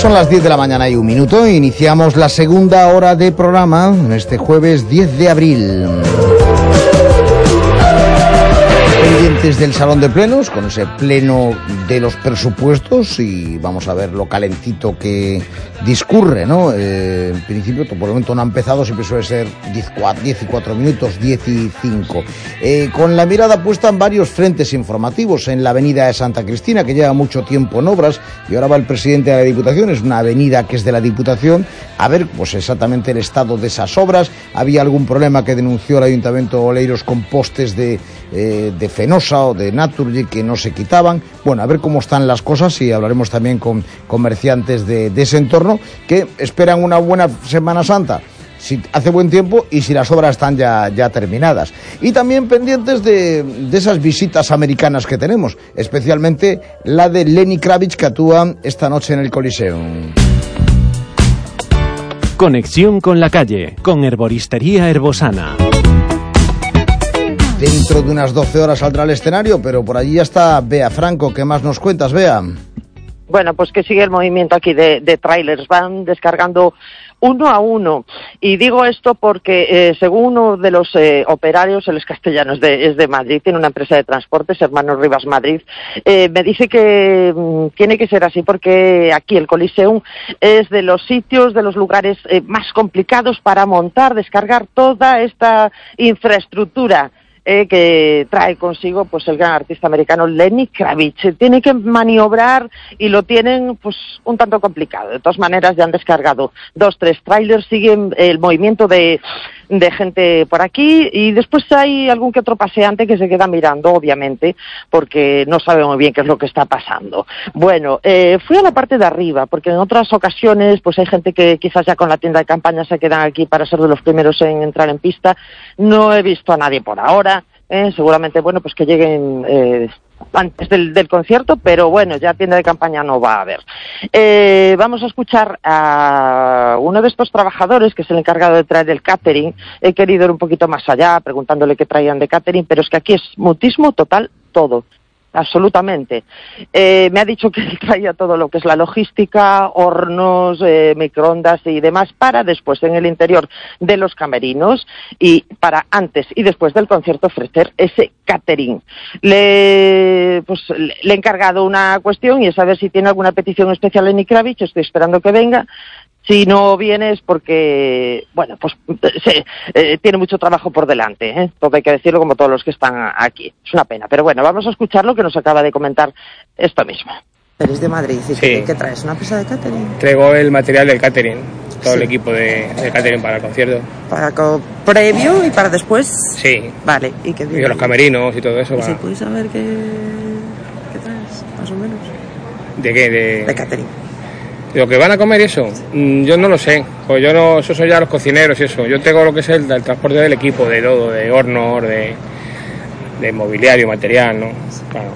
Son las 10 de la mañana y 1 minuto e iniciamos la segunda hora de programa en este jueves 10 de abril. Pendientes del Salón de Plenos, con ese pleno de los presupuestos, y vamos a ver lo calentito que discurre, ¿no? En principio, por el momento no ha empezado, siempre suele ser 10 y 4 minutos, 10 y 5. Con la mirada puesta en varios frentes informativos, en la avenida de Santa Cristina, que lleva mucho tiempo en obras, y ahora va el presidente de la Diputación, es una avenida que es de la Diputación, a ver pues exactamente el estado de esas obras. Había algún problema que denunció el Ayuntamiento de Oleiros con postes de Fenosa o de Naturgy que no se quitaban. Bueno, a ver cómo están las cosas, y hablaremos también con comerciantes de ese entorno que esperan una buena Semana Santa, si hace buen tiempo y si las obras están ya terminadas. Y también pendientes de esas visitas americanas que tenemos, especialmente la de Lenny Kravitz, que actúa esta noche en el Coliseum. Conexión con la calle, con Herboristería Herbosana. Dentro de unas 12 horas saldrá al escenario, pero por allí ya está Bea Franco. ¿Qué más nos cuentas, Bea? Bueno, pues que sigue el movimiento aquí de trailers, van descargando uno a uno. Y digo esto porque, según uno de los operarios, él es castellano, es de Madrid, tiene una empresa de transportes, Hermanos Rivas Madrid, me dice que tiene que ser así porque aquí el Coliseum es de los sitios, de los lugares más complicados para montar, descargar toda esta infraestructura que trae consigo pues el gran artista americano Lenny Kravitz. Tiene que maniobrar y lo tienen pues un tanto complicado. De todas maneras ya han descargado 2-3 trailers, siguen el movimiento de gente por aquí, y después hay algún que otro paseante que se queda mirando, obviamente, porque no sabe muy bien qué es lo que está pasando. Bueno, fui a la parte de arriba, porque en otras ocasiones pues hay gente que quizás ya con la tienda de campaña se quedan aquí para ser de los primeros en entrar en pista. No he visto a nadie por ahora. Seguramente, bueno, pues que lleguen antes del concierto, pero bueno, ya tienda de campaña no va a haber. Vamos a escuchar a uno de estos trabajadores, que es el encargado de traer el catering. He querido ir un poquito más allá, preguntándole qué traían de catering, pero es que aquí es mutismo total todo. Absolutamente. Me ha dicho que él traía todo lo que es la logística, hornos, microondas y demás, para después en el interior de los camerinos y para antes y después del concierto ofrecer ese catering. Le he encargado una cuestión, y es saber si tiene alguna petición especial Lenny Kravitz. Estoy esperando que venga. Si no viene es porque, bueno, pues tiene mucho trabajo por delante, todo hay que decirlo, como todos los que están aquí. Es una pena, pero bueno, vamos a escuchar lo que nos acaba de comentar esto mismo. Eres de Madrid, ¿y sí. ¿Qué traes? ¿Una empresa de catering? Traigo el material del catering, todo el equipo de catering para el concierto. ¿Para previo y para después? Sí. Vale, ¿y qué viene? Y los camerinos y todo eso. ¿Y si puedes saber qué traes, más o menos? ¿De qué? De catering. ¿Lo que van a comer eso? Yo no lo sé, pues yo no, eso son ya los cocineros y eso. Yo tengo lo que es el transporte del equipo, de todo, de hornos, de mobiliario, material, ¿no? Claro.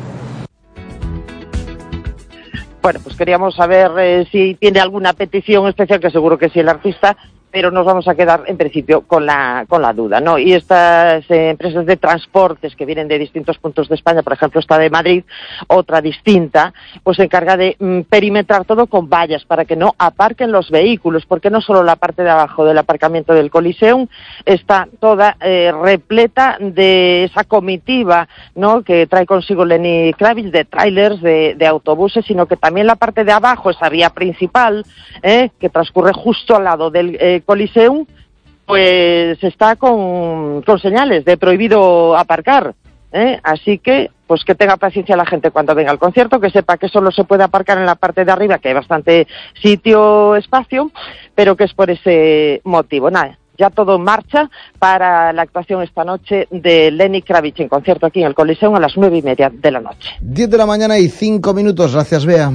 Bueno, pues queríamos saber si tiene alguna petición especial, que seguro que sí el artista, pero nos vamos a quedar en principio con la duda, ¿no? Y estas empresas de transportes que vienen de distintos puntos de España, por ejemplo esta de Madrid, otra distinta, pues se encarga de perimetrar todo con vallas para que no aparquen los vehículos, porque no solo la parte de abajo del aparcamiento del Coliseum está toda repleta de esa comitiva, ¿no?, que trae consigo Lenny Kravitz, de trailers, de autobuses, sino que también la parte de abajo, esa vía principal, que transcurre justo al lado del Coliseum, pues está con señales de prohibido aparcar, así que pues que tenga paciencia la gente cuando venga al concierto, que sepa que solo se puede aparcar en la parte de arriba, que hay bastante sitio, espacio, pero que es por ese motivo. Nada, ya todo en marcha para la actuación esta noche de Lenny Kravitz en concierto aquí en el Coliseum a las 9:30 de la noche. 10 de la mañana y 5 minutos, gracias Bea.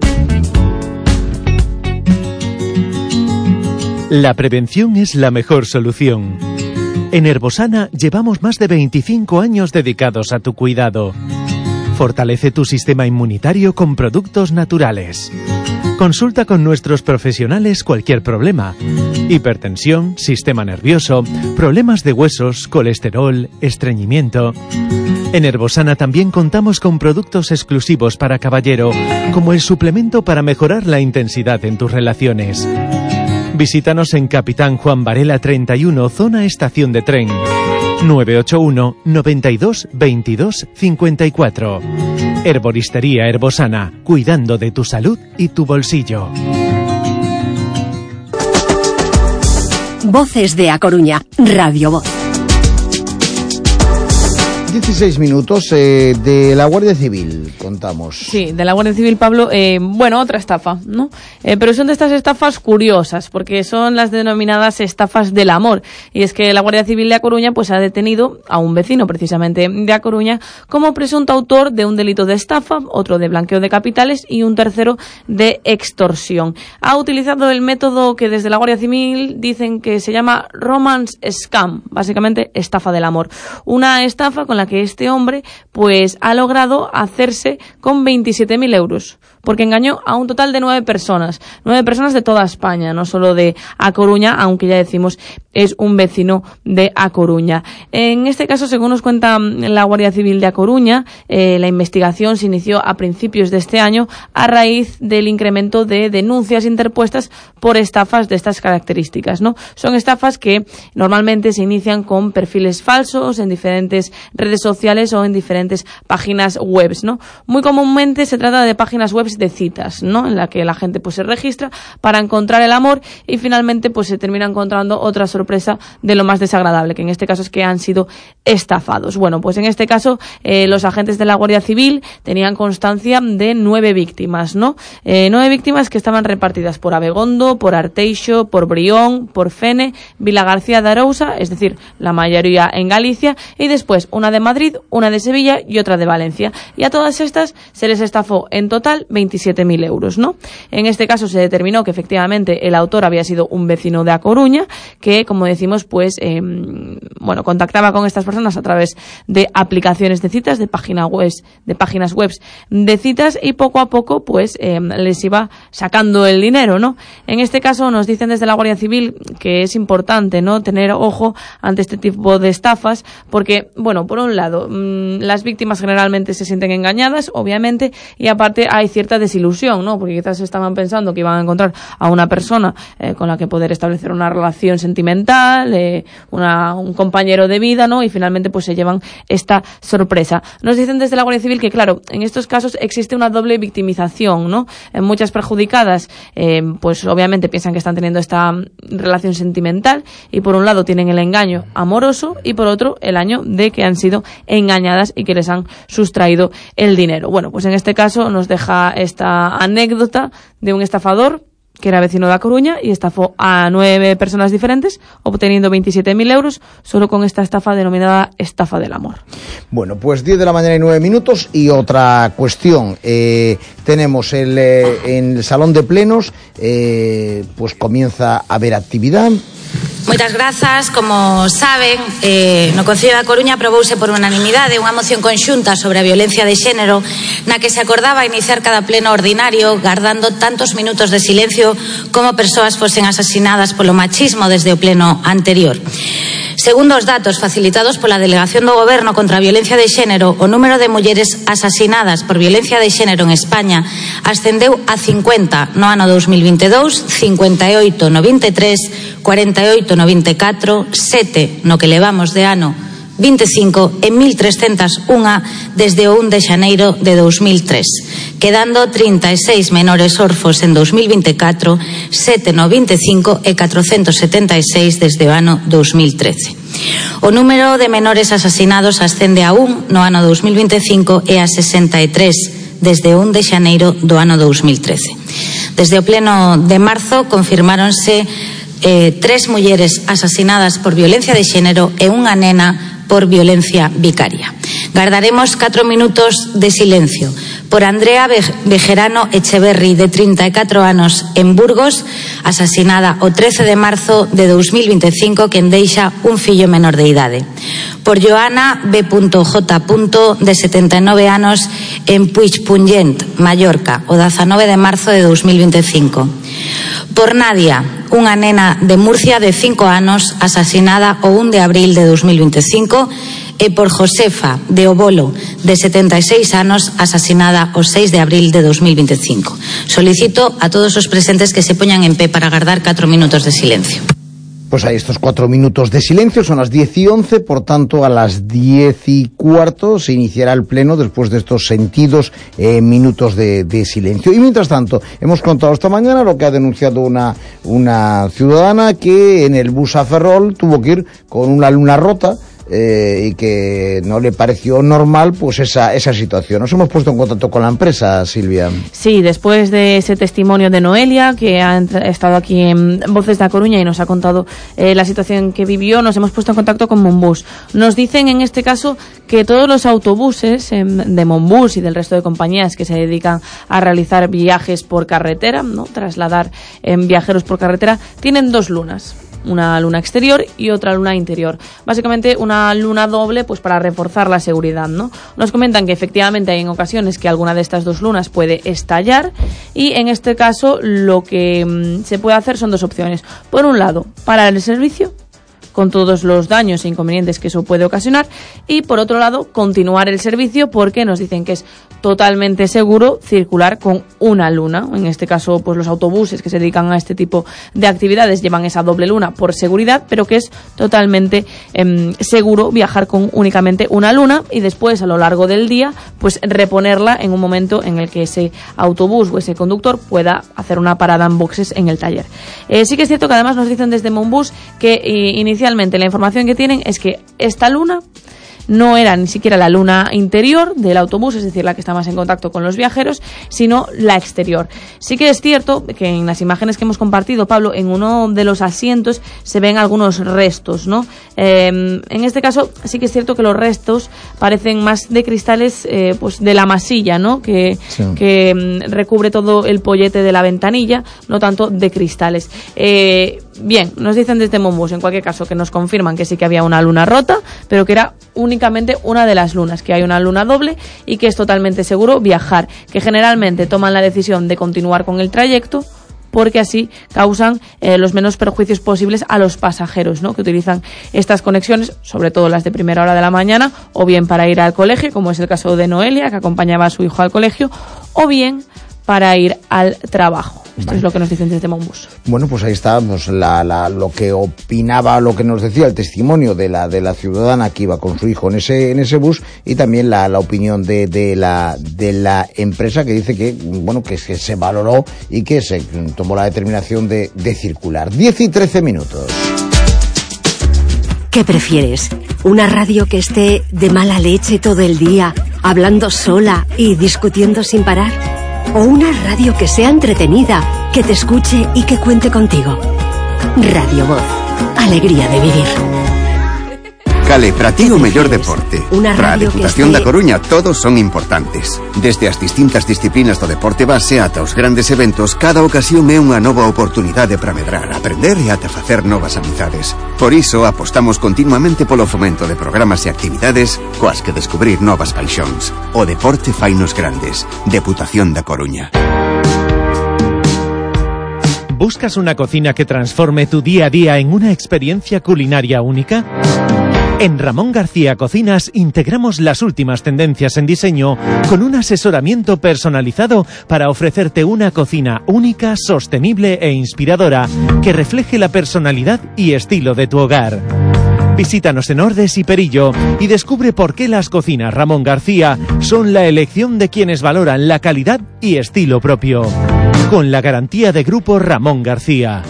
La prevención es la mejor solución. En Herbosana llevamos más de 25 años dedicados a tu cuidado. Fortalece tu sistema inmunitario con productos naturales. consulta con nuestros profesionales cualquier problema. Hipertensión, sistema nervioso, problemas de huesos, colesterol, estreñimiento. En Herbosana también contamos con productos exclusivos para caballero, como el suplemento para mejorar la intensidad en tus relaciones. Visítanos en Capitán Juan Varela 31, zona estación de tren. 981 92 22 54. Herboristería Herbosana, cuidando de tu salud y tu bolsillo. Voces de A Coruña, Radio Voz. 16 minutos de la Guardia Civil, contamos. Sí, de la Guardia Civil, Pablo. Bueno, otra estafa, ¿no? Pero son de estas estafas curiosas, porque son las denominadas estafas del amor. Y es que la Guardia Civil de A Coruña pues ha detenido a un vecino, precisamente, de A Coruña, como presunto autor de un delito de estafa, otro de blanqueo de capitales y un tercero de extorsión. Ha utilizado el método que desde la Guardia Civil dicen que se llama romance scam, básicamente estafa del amor. Una estafa con la que este hombre pues ha logrado hacerse con 27.000 euros, porque engañó a un total de 9 personas de toda España, no solo de A Coruña, aunque ya decimos es un vecino de A Coruña. En este caso, según nos cuenta la Guardia Civil de A Coruña, la investigación se inició a principios de este año a raíz del incremento de denuncias interpuestas por estafas de estas características, ¿no? Son estafas que normalmente se inician con perfiles falsos en diferentes redes sociales o en diferentes páginas web, ¿no? Muy comúnmente se trata de páginas web de citas, ¿no? En la que la gente pues se registra para encontrar el amor y finalmente pues se termina encontrando otra sorpresa de lo más desagradable, que en este caso es que han sido estafados. Bueno, pues en este caso los agentes de la Guardia Civil tenían constancia de 9 víctimas, ¿no? 9 víctimas que estaban repartidas por Abegondo, por Arteixo, por Brión, por Fene, Vilagarcía de Arousa, es decir, la mayoría en Galicia, y después una de Madrid, una de Sevilla y otra de Valencia. Y a todas estas se les estafó en total 27.000 euros, ¿no? En este caso se determinó que efectivamente el autor había sido un vecino de A Coruña, que, como decimos, pues, contactaba con estas personas a través de aplicaciones de citas, de páginas web de citas, y poco a poco, pues, les iba sacando el dinero, ¿no? En este caso nos dicen desde la Guardia Civil que es importante, ¿no?, tener ojo ante este tipo de estafas, porque, bueno, por un lado, las víctimas generalmente se sienten engañadas, obviamente, y aparte hay cierta desilusión, ¿no? Porque quizás estaban pensando que iban a encontrar a una persona con la que poder establecer una relación sentimental, un compañero de vida, ¿no? Y finalmente pues se llevan esta sorpresa. Nos dicen desde la Guardia Civil que, claro, en estos casos existe una doble victimización, ¿no? Muchas perjudicadas pues obviamente piensan que están teniendo esta relación sentimental y por un lado tienen el engaño amoroso y por otro el año de que han sido engañadas y que les han sustraído el dinero. Bueno, pues en este caso nos deja esta anécdota de un estafador que era vecino de A Coruña y estafó a 9 personas diferentes, obteniendo 27.000 euros solo con esta estafa denominada estafa del amor. Bueno, pues 10 de la mañana y 9 minutos y otra cuestión. Tenemos en el Salón de Plenos, pues comienza a haber actividad. Moitas grazas. Como saben, no Concello da Coruña aprobouse por unanimidade unha moción conxunta sobre a violencia de xénero na que se acordaba iniciar cada pleno ordinario gardando tantos minutos de silencio como persoas fosen asasinadas polo machismo desde o pleno anterior. Segundo os datos facilitados pola Delegación do Goberno contra a Violencia de Xénero, o número de mulleres asasinadas por violencia de xénero en España ascendeu a 50 no ano 2022, 58 no 23, 48 no 24, 7 no que levamos de ano 25 e 1.301 desde o 1 de xaneiro de 2003, quedando 36 menores orfos en 2024, 7 no 25 e 476 desde o ano 2013. O número de menores asasinados ascende a 1 no ano 2025 e a 63 desde o 1 de xaneiro do ano 2013. Desde o pleno de marzo confirmáronse 3 mulleres asasinadas por violencia de xénero e unha nena por violencia vicaria. Gardaremos 4 minutos de silencio por Andrea Bejerano Echeverri, de 34 anos, en Burgos, asasinada o 13 de marzo de 2025, quen deixa un fillo menor de idade. por Joana B.J. de 79 anos en Puigpunyent, Mallorca, o 19 de marzo de 2025. Por Nadia, unha nena de Murcia de 5 anos asasinada o 1 de abril de 2025, e por Josefa de Obolo, de 76 anos, asasinada o 6 de abril de 2025. Solicito a todos os presentes que se poñan en pé para agardar 4 minutos de silencio. Pues hay estos 4 minutos de silencio, son las 10:11, por tanto a las 10:15 se iniciará el pleno después de estos sentidos minutos de silencio. Y mientras tanto, hemos contado esta mañana lo que ha denunciado una ciudadana que en el bus a Ferrol tuvo que ir con una luna rota, y que no le pareció normal pues esa situación. Nos hemos puesto en contacto con la empresa, Silvia. Sí, después de ese testimonio de Noelia, que ha estado aquí en Voces da Coruña y nos ha contado la situación que vivió, nos hemos puesto en contacto con Monbus. Nos dicen en este caso que todos los autobuses de Monbus y del resto de compañías que se dedican a realizar viajes por carretera, ¿no?, trasladar viajeros por carretera, tienen 2 lunas. Una luna exterior y otra luna interior. Básicamente una luna doble, pues para reforzar la seguridad, ¿no? Nos comentan que efectivamente hay en ocasiones que alguna de estas 2 lunas puede estallar, y en este caso lo que se puede hacer son 2 opciones. Por un lado, parar el servicio con todos los daños e inconvenientes que eso puede ocasionar, y por otro lado continuar el servicio, porque nos dicen que es totalmente seguro circular con una luna. En este caso, pues los autobuses que se dedican a este tipo de actividades llevan esa doble luna por seguridad, pero que es totalmente seguro viajar con únicamente una luna, y después a lo largo del día pues reponerla en un momento en el que ese autobús o ese conductor pueda hacer una parada en boxes en el taller. Sí que es cierto que además nos dicen desde Monbus que inicialmente la información que tienen es que esta luna no era ni siquiera la luna interior del autobús, es decir, la que está más en contacto con los viajeros, sino la exterior. Sí que es cierto que en las imágenes que hemos compartido, Pablo, en uno de los asientos se ven algunos restos, ¿no? En este caso sí que es cierto que los restos parecen más de cristales, pues de la masilla, ¿no?, que recubre todo el pollete de la ventanilla, no tanto de cristales. Bien, nos dicen desde Monbus, en cualquier caso, que nos confirman que sí que había una luna rota, pero que era únicamente una de las lunas, que hay una luna doble y que es totalmente seguro viajar, que generalmente toman la decisión de continuar con el trayecto porque así causan los menos perjuicios posibles a los pasajeros, ¿no?, que utilizan estas conexiones, sobre todo las de primera hora de la mañana, o bien para ir al colegio, como es el caso de Noelia, que acompañaba a su hijo al colegio, o bien para ir al trabajo. Esto es lo que nos dicen desde Monbus. Bueno, pues ahí está pues, lo que opinaba, lo que nos decía el testimonio de la ciudadana que iba con su hijo en ese bus, y también la opinión de la empresa, que dice que bueno, que se valoró y que se tomó la determinación de circular. 10:13 minutos. ¿Qué prefieres? ¿Una radio que esté de mala leche todo el día, hablando sola y discutiendo sin parar? ¿O una radio que sea entretenida, que te escuche y que cuente contigo? Radio Voz. Alegría de vivir. Cale, para ti o mellor deporte. Para a Deputación da Coruña todos son importantes. Desde as distintas disciplinas do deporte base ata os grandes eventos, cada ocasión é unha nova oportunidade para medrar, aprender e ata facer novas amizades. Por iso apostamos continuamente polo fomento de programas e actividades coas que descubrir novas paixóns. O deporte fainos grandes. Deputación da Coruña. ¿Buscas una cocina que transforme tu día a día en una experiencia culinaria única? En Ramón García Cocinas integramos las últimas tendencias en diseño con un asesoramiento personalizado para ofrecerte una cocina única, sostenible e inspiradora que refleje la personalidad y estilo de tu hogar. Visítanos en Ordes y Perillo y descubre por qué las cocinas Ramón García son la elección de quienes valoran la calidad y estilo propio. Con la garantía de Grupo Ramón García.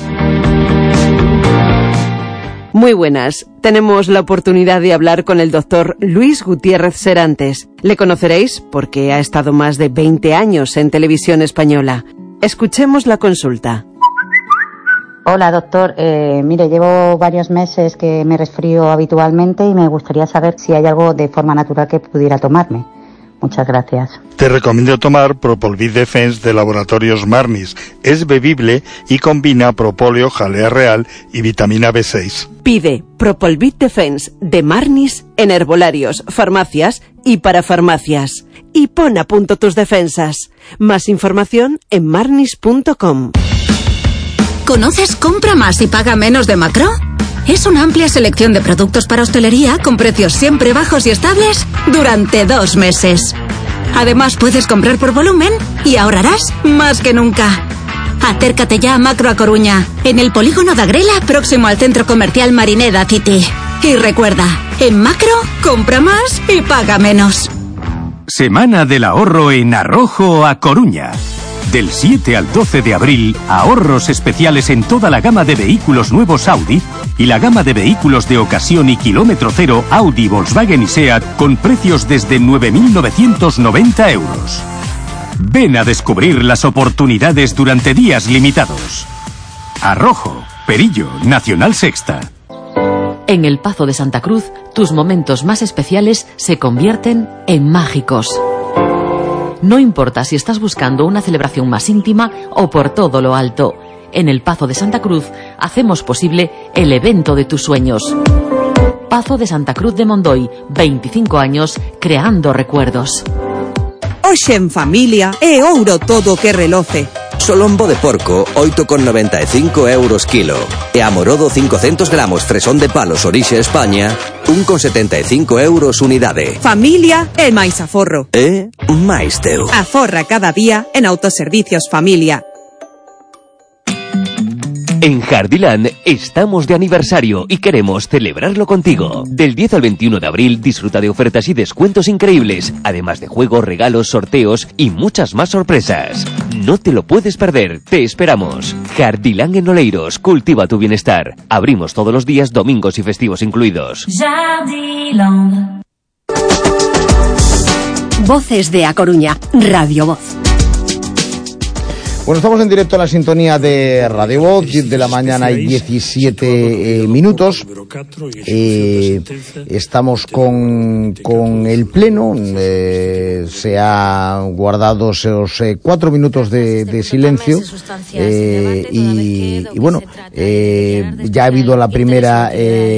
Muy buenas. Tenemos la oportunidad de hablar con el doctor Luis Gutiérrez Serantes. Le conoceréis porque ha estado más de 20 años en Televisión Española. Escuchemos la consulta. Hola, doctor. Mire, llevo varios meses que me resfrío habitualmente y me gustaría saber si hay algo de forma natural que pudiera tomarme. Muchas gracias. Te recomiendo tomar Propolvid Defense de Laboratorios Marnis. Es bebible y combina propóleo, jalea real y vitamina B6. Pide Propolvid Defense de Marnis en herbolarios, farmacias y para farmacias. Y pon a punto tus defensas. Más información en marnis.com. ¿Conoces Compra Más y Paga Menos de Macro? Es una amplia selección de productos para hostelería con precios siempre bajos y estables durante 2 meses. Además, puedes comprar por volumen y ahorrarás más que nunca. Acércate ya a Macro a Coruña, en el polígono de Agrela, próximo al centro comercial Marineda City. Y recuerda, en Macro, compra más y paga menos. Semana del ahorro en Arrojo a Coruña. Del 7 al 12 de abril, ahorros especiales en toda la gama de vehículos nuevos Audi y la gama de vehículos de ocasión y kilómetro cero Audi, Volkswagen y SEAT con precios desde 9.990 euros. Ven a descubrir las oportunidades durante días limitados. Arrojo, Perillo, Nacional Sexta. En el Pazo de Santa Cruz, tus momentos más especiales se convierten en mágicos. No importa si estás buscando una celebración más íntima o por todo lo alto. En el Pazo de Santa Cruz hacemos posible el evento de tus sueños. Pazo de Santa Cruz de Mondoy, 25 años creando recuerdos. Hoxe en familia é ouro todo que reloce. Solombo de porco, 8,95 euros kilo. E amorodo 500 gramos fresón de palos orixe España, 1,75 euros unidade. Familia é máis aforro. É máis teu. Aforra cada día en Autoservicios Familia. En Jardiland estamos de aniversario y queremos celebrarlo contigo. Del 10 al 21 de abril disfruta de ofertas y descuentos increíbles, además de juegos, regalos, sorteos y muchas más sorpresas. No te lo puedes perder, te esperamos. Jardiland en Oleiros, cultiva tu bienestar. Abrimos todos los días, domingos y festivos incluidos. Jardiland. Voces de A Coruña, Radio Voz. Bueno, estamos en directo en la sintonía de Radio Voz, 10 de la mañana y 17 minutos. Estamos con el Pleno. Se ha guardado esos 4 minutos de silencio. Y bueno, ya ha habido la primera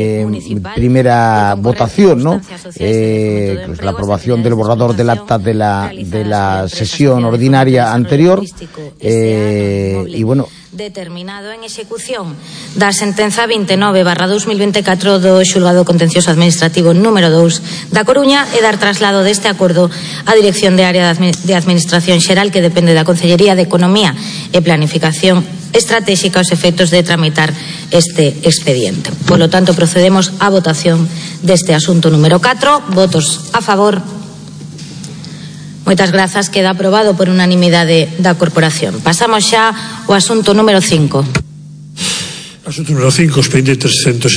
votación, ¿no? La aprobación del borrador del acta de la sesión ordinaria anterior. Y bueno, determinado en execución da sentenza 29/2024 do Xulgado Contencioso Administrativo número 2 da Coruña e dar traslado deste acordo á Dirección de Área de Administración Xeral, que depende da Consellería de Economía e Planificación Estratégica aos efectos de tramitar este expediente. Por lo tanto, procedemos á votación deste asunto número 4. Votos a favor. Moitas grazas, queda aprobado por unanimidade da Corporación. Pasamos xa ao asunto número 5. Asunto número 5, expediente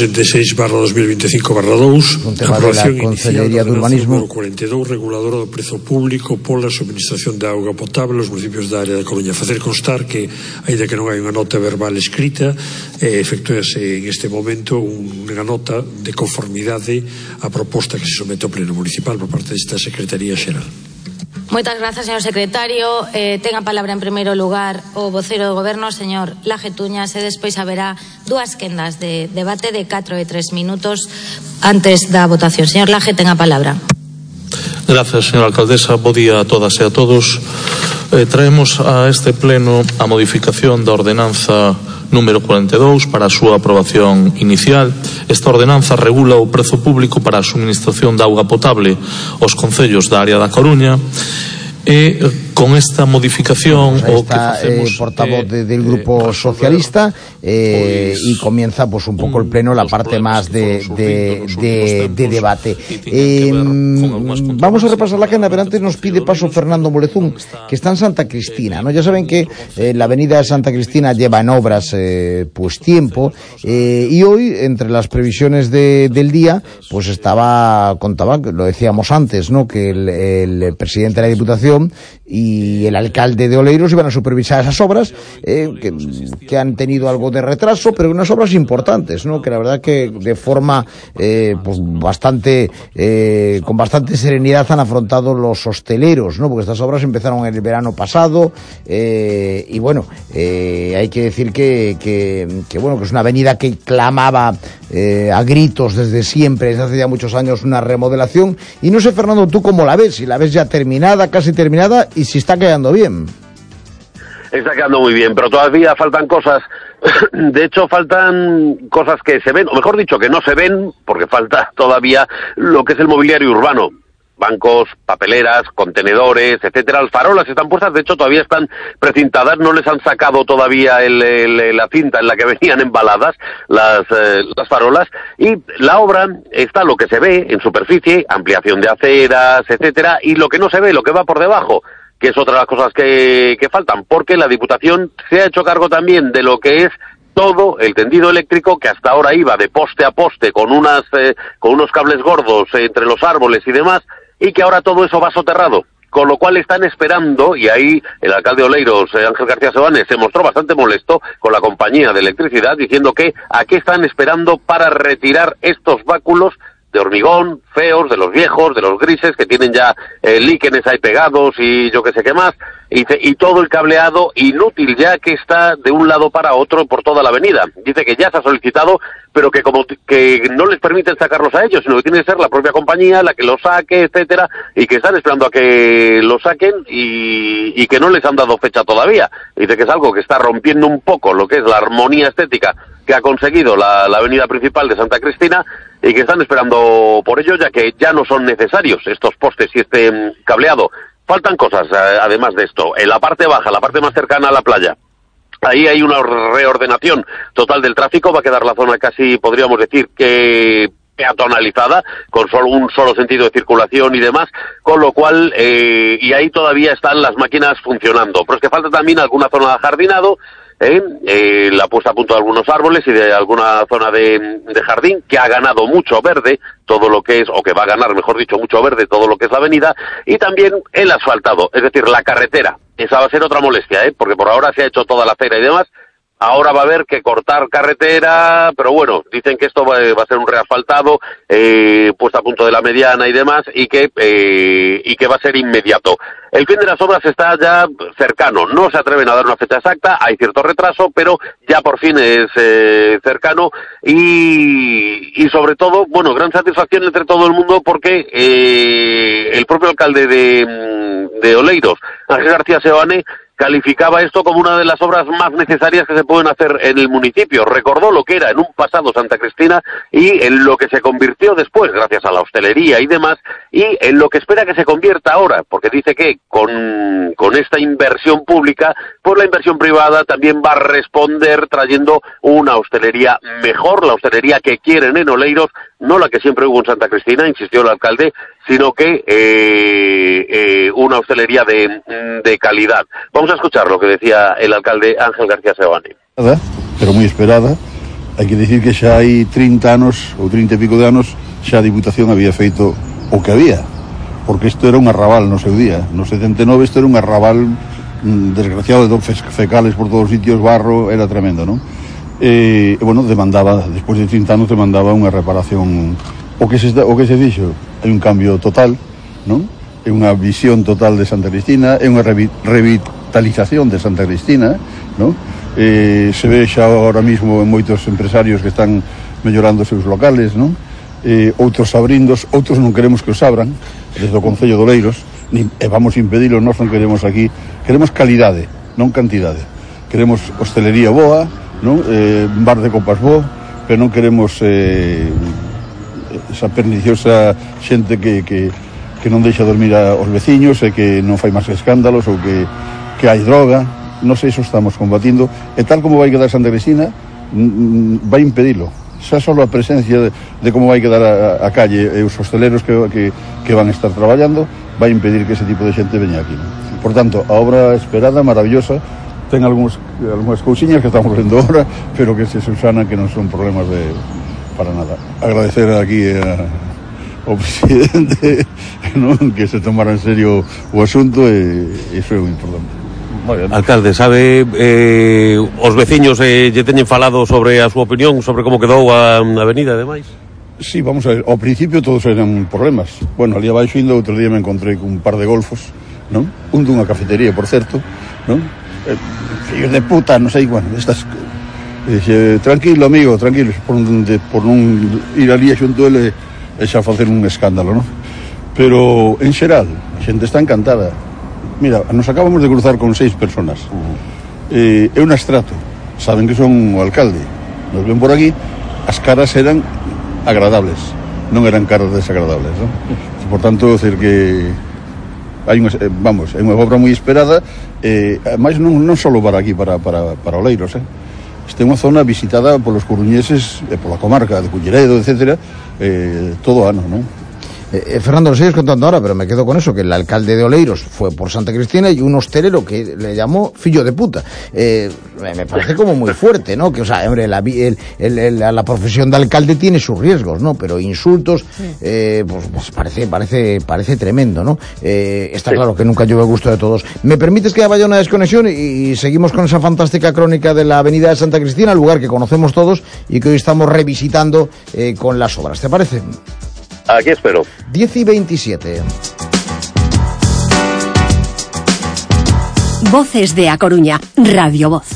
366/2025/2, aprobación inicial da ordenanza número 42, reguladora do prezo público pola suministración de auga potable aos municipios da área da Coruña. Facer constar que, aínda que non hai unha nota verbal escrita, efectúase en este momento unha nota de conformidade á proposta que se somete ao Pleno Municipal por parte desta Secretaría Xeral. Moitas grazas, señor secretario. Ten a palabra en primeiro lugar o vocero do Goberno, señor Laje Tuñas, e despois haberá 2 quendas de debate de 4 e 3 minutos antes da votación. Señor Laje, ten a palabra. Gracias, señora alcaldesa. Bo día a todas e a todos. Traemos a este pleno a modificación da ordenanza número 42 para a súa aprobación inicial. Esta ordenanza regula o prezo público para a suministración de auga potable aos concellos da área da Coruña e con esta modificación pues o que facemos, portavoz del Grupo Socialista y comienza pues un poco el pleno la parte más de debate. Vamos a repasar la agenda, pero antes nos pide paso Fernando Molezún, que está en Santa Cristina, ¿no? Ya saben que la avenida de Santa Cristina lleva en obras pues tiempo, y hoy entre las previsiones del día pues contaba, lo decíamos antes, ¿no? Que el presidente de la Diputación y y el alcalde de Oleiros iban a supervisar esas obras que han tenido algo de retraso, pero unas obras importantes, ¿no? Que la verdad que de forma pues bastante con bastante serenidad han afrontado los hosteleros, ¿no? Porque estas obras empezaron en el verano pasado y bueno, hay que decir que bueno, que es una avenida que clamaba a gritos desde siempre, desde hace ya muchos años, una remodelación. Y no sé, Fernando, tú cómo la ves, si la ves ya terminada, casi terminada, y si está quedando bien. Está quedando muy bien, pero todavía faltan cosas. De hecho, faltan cosas que se ven, o mejor dicho, que no se ven, porque falta todavía lo que es el mobiliario urbano. Bancos, papeleras, contenedores, etcétera. Las farolas están puestas, de hecho todavía están precintadas, no les han sacado todavía la cinta en la que venían embaladas las farolas, y la obra está lo que se ve en superficie, ampliación de aceras, etcétera, y lo que no se ve, lo que va por debajo, que es otra de las cosas que faltan, porque la Diputación se ha hecho cargo también de lo que es todo el tendido eléctrico, que hasta ahora iba de poste a poste con unos cables gordos entre los árboles y demás, y que ahora todo eso va soterrado, con lo cual están esperando, y ahí el alcalde de Oleiros, Ángel García Seoane, se mostró bastante molesto con la compañía de electricidad, diciendo que a qué están esperando para retirar estos báculos de hormigón, feos, de los viejos, de los grises, que tienen ya líquenes ahí pegados y yo que sé qué más, y todo el cableado inútil ya que está de un lado para otro por toda la avenida. Dice que ya se ha solicitado, pero que como que no les permiten sacarlos a ellos, sino que tiene que ser la propia compañía la que los saque, etcétera, y que están esperando a que los saquen y que no les han dado fecha todavía. Dice que es algo que está rompiendo un poco lo que es la armonía estética que ha conseguido la avenida principal de Santa Cristina, y que están esperando por ello, ya que ya no son necesarios estos postes y este cableado. Faltan cosas, además de esto. En la parte baja, la parte más cercana a la playa, ahí hay una reordenación total del tráfico. Va a quedar la zona casi, podríamos decir, que peatonalizada, con un solo sentido de circulación y demás, con lo cual, y ahí todavía están las máquinas funcionando. Pero es que falta también alguna zona de ajardinado, la puesta a punto de algunos árboles y de alguna zona de jardín, que ha ganado mucho verde, todo lo que es, o que va a ganar, mejor dicho, mucho verde, todo lo que es la avenida, y también el asfaltado, es decir, la carretera. Esa va a ser otra molestia, porque por ahora se ha hecho toda la acera y demás. Ahora va a haber que cortar carretera, pero bueno, dicen que esto va a ser un reasfaltado, puesta a punto de la mediana y demás, y que va a ser inmediato. El fin de las obras está ya cercano, no se atreven a dar una fecha exacta, hay cierto retraso, pero ya por fin es cercano, y sobre todo, bueno, gran satisfacción entre todo el mundo, porque el propio alcalde de Oleiros, Ángel García Seoane, calificaba esto como una de las obras más necesarias que se pueden hacer en el municipio. Recordó lo que era en un pasado Santa Cristina y en lo que se convirtió después, gracias a la hostelería y demás, y en lo que espera que se convierta ahora, porque dice que con esta inversión pública, pues la inversión privada también va a responder trayendo una hostelería mejor, la hostelería que quieren en Oleiros, no la que siempre hubo en Santa Cristina, insistió el alcalde, sino que una hostelería de calidad. Vamos a escuchar lo que decía el alcalde Ángel García Seoane. Pero moi esperada. Hai que dicir que xa hai 30 anos, ou 30 e pico de anos, xa a Diputación había feito o que había, porque isto era un arrabal no seu día. No 79 isto era un arrabal desgraciado de fecales por todos os sitios, barro, era tremendo, non? E, bueno, demandaba, despois de 30 anos, demandaba unha reparación. O que se dixo, hai un cambio total, non? É unha visión total de Santa Cristina, é unha revitalización de Santa Cristina, non? Se ve xa ahora mismo en moitos empresarios que están mellorando os seus locales, non? Outros abrindos, outros non queremos que os abran, desde o Concello de Oleiros, e vamos impedilo, nós non queremos aquí, queremos calidade, non cantidade. Queremos hostelería boa, non? Bar de copas bo, pero non queremos esa perniciosa xente que non deixa dormir aos veciños e que non fai máis escándalos ou que hai droga. Non sei, iso estamos combatindo, e tal como vai quedar Santa Cristina vai impedilo. Xa só a presencia de como vai quedar a calle e os hosteleros que van a estar traballando vai impedir que ese tipo de xente veña aquí, non? Por tanto, a obra esperada, maravillosa, ten algunhas cousiñas que estamos vendo ahora, pero que se subsanan, que non son problemas para nada. Agradecer aquí ao presidente non? Que se tomara en serio o asunto, e iso é o importante. Alcalde, sabe, os veciños lle teñen falado sobre a súa opinión, sobre como quedou a avenida e demais? Sí, vamos a ver, ao principio todos eran problemas. Bueno, ali abaixo indo, outro día me encontrei con un par de golfos, non? Un dunha cafetería, por certo, non? Fillos de puta, non sei, bueno, estas... Dixe, tranquilo, amigo, tranquilo, por non ir ali xunto ele e xa facer un escándalo, non? Pero, en xeral, a xente está encantada. Mira, nos acabamos de cruzar con 6 personas. É un extrato, saben que son o alcalde, nos ven por aquí, as caras eran agradables, non eran caras desagradables, non? Por tanto, decir que hai unha, vamos, é unha obra moi esperada, máis non só para aquí, para Oleiros, Esta é unha zona visitada polos coruñeses e pola comarca de Culleredo, etcétera, todo ano, non? Fernando, lo sigues contando ahora, pero me quedo con eso, que el alcalde de Oleiros fue por Santa Cristina y un hostelero que le llamó fillo de puta. Me parece como muy fuerte, ¿no? Que, o sea, hombre, la profesión de alcalde tiene sus riesgos, ¿no? Pero insultos, pues parece tremendo, ¿no? Está claro que nunca llueve a gusto de todos. ¿Me permites que vaya una desconexión y seguimos con esa fantástica crónica de la avenida de Santa Cristina, lugar que conocemos todos y que hoy estamos revisitando con las obras? ¿Te parece? Aquí espero. 10:27. Voces de A Coruña, Radio Voz.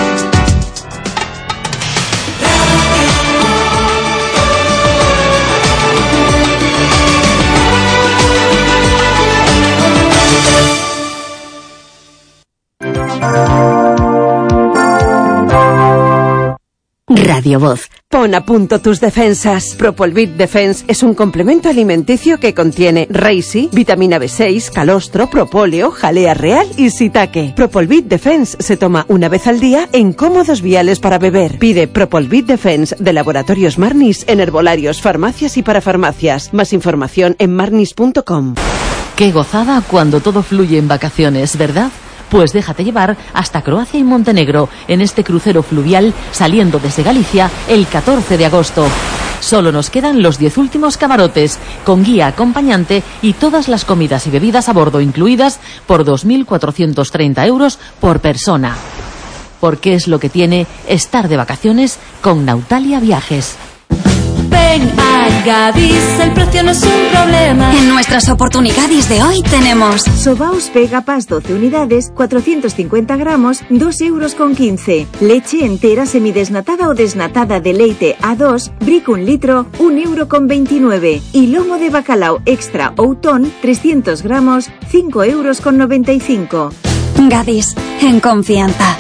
Radio Voz. Pon a punto tus defensas. Propolvit Defense es un complemento alimenticio que contiene Reishi, vitamina B6, calostro, propóleo, jalea real y shiitake. Propolvit Defense se toma una vez al día en cómodos viales para beber. Pide Propolvit Defense de Laboratorios Marnis en herbolarios, farmacias y parafarmacias. Más información en marnis.com. Qué gozada cuando todo fluye en vacaciones, ¿verdad? Pues déjate llevar hasta Croacia y Montenegro en este crucero fluvial saliendo desde Galicia el 14 de agosto. Solo nos quedan los 10 últimos camarotes, con guía acompañante y todas las comidas y bebidas a bordo incluidas por 2.430 euros por persona. Porque es lo que tiene estar de vacaciones con Nautalia Viajes. Ven a Gadis, el precio no es un problema. En nuestras oportunidades de hoy tenemos Sobaos Pegapas 12 unidades, 450 gramos, 2,15 €. Leche entera semidesnatada o desnatada de leite A2, Brick 1 litro, 1,29 €. Y lomo de bacalao extra Outón, 300 gramos, 5,95 €. Gadis, en confianza.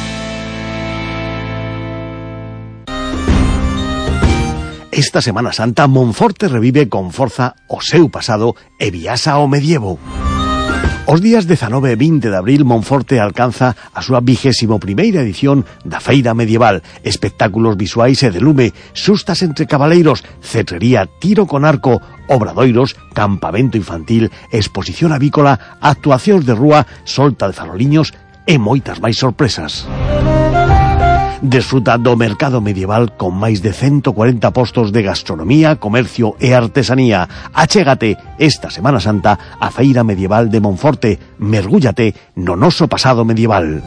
Esta Semana Santa, Monforte revive con forza o seu pasado e viaxa ao medievo. Os días 19 e 20 de abril, Monforte alcanza a súa 21ª edición da Feira Medieval. Espectáculos visuais e de lume, sustas entre cabaleiros, cetrería, tiro con arco, obradoiros, campamento infantil, exposición avícola, actuacións de rúa, solta de faroliños e moitas máis sorpresas. Desfruta do mercado medieval con máis de 140 postos de gastronomía, comercio e artesanía. Achégate esta Semana Santa a Feira Medieval de Monforte. Mergúllate no noso pasado medieval.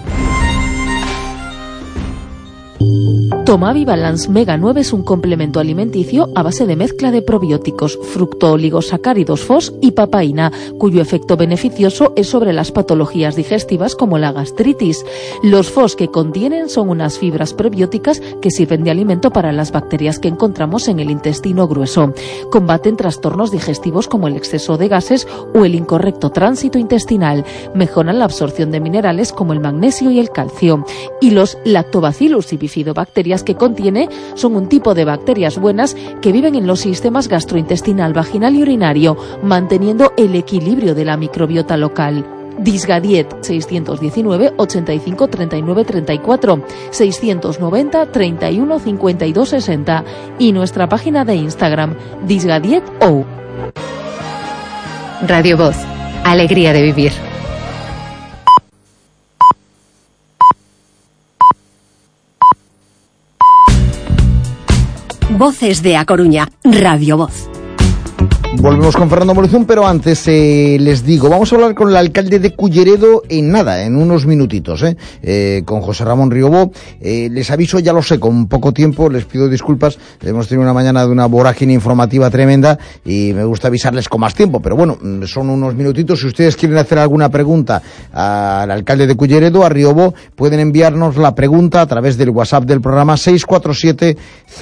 Tomavi Balance Mega 9 es un complemento alimenticio a base de mezcla de probióticos, fructooligosacáridos FOS y papaína, cuyo efecto beneficioso es sobre las patologías digestivas como la gastritis. Los FOS que contienen son unas fibras prebióticas que sirven de alimento para las bacterias que encontramos en el intestino grueso. Combaten trastornos digestivos como el exceso de gases o el incorrecto tránsito intestinal. Mejoran la absorción de minerales como el magnesio y el calcio. Y los Lactobacillus y bifidobacterias que contiene son un tipo de bacterias buenas que viven en los sistemas gastrointestinal, vaginal y urinario, manteniendo el equilibrio de la microbiota local. Disgadiet 619 85 39 34 690 31 52 60 y nuestra página de Instagram disgadietou. Radio Voz, alegría de vivir. Voces de A Coruña, Radio Voz. Volvemos con Fernando Morezún, pero antes les digo, vamos a hablar con el alcalde de Culleredo en unos minutitos, con José Ramón Riobó. Les aviso, ya lo sé, con poco tiempo, les pido disculpas, hemos tenido una mañana de una vorágine informativa tremenda y me gusta avisarles con más tiempo, pero bueno, son unos minutitos. Si ustedes quieren hacer alguna pregunta al alcalde de Culleredo, a Riobó, pueden enviarnos la pregunta a través del WhatsApp del programa 647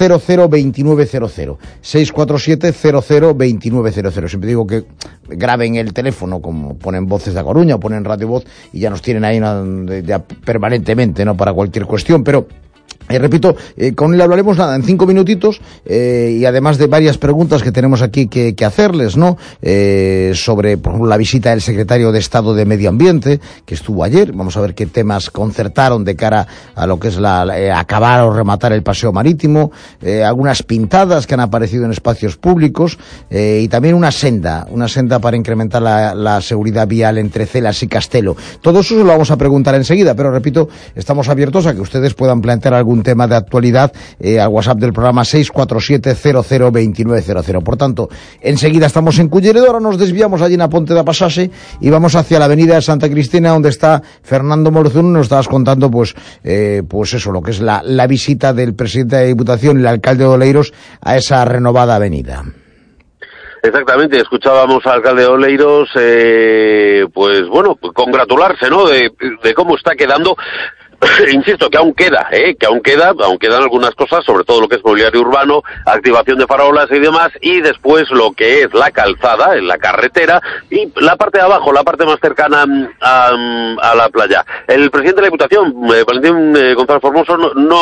002900, 647 002900. Siempre digo que graben el teléfono, como ponen Voces de A Coruña o ponen Radio Voz, y ya nos tienen ahí permanentemente, ¿no?, para cualquier cuestión. Pero repito, con él hablaremos en 5 minutitos, y además de varias preguntas que tenemos aquí que hacerles, ¿no? Sobre, por ejemplo, la visita del secretario de Estado de Medio Ambiente, que estuvo ayer. Vamos a ver qué temas concertaron de cara a lo que es acabar o rematar el paseo marítimo, algunas pintadas que han aparecido en espacios públicos, y también una senda para incrementar la seguridad vial entre Celas y Castelo. Todo eso se lo vamos a preguntar enseguida, pero repito, estamos abiertos a que ustedes puedan plantear algún tema de actualidad al WhatsApp del programa 647 002900. Por tanto, enseguida estamos en Culleredo, ahora nos desviamos allí en la Ponte da Pasaxe y vamos hacia la avenida de Santa Cristina, donde está Fernando Morezún. Nos estabas contando pues eso, lo que es la visita del presidente de la Diputación y el alcalde de Oleiros a esa renovada avenida. Exactamente, escuchábamos al alcalde de Oleiros, pues bueno, congratularse, ¿no?, de cómo está quedando. Insisto, que aún quedan algunas cosas, sobre todo lo que es mobiliario urbano, activación de farolas y demás, y después lo que es la calzada, en la carretera, y la parte de abajo, la parte más cercana a la playa. El presidente de la Diputación, Valentín González Formoso,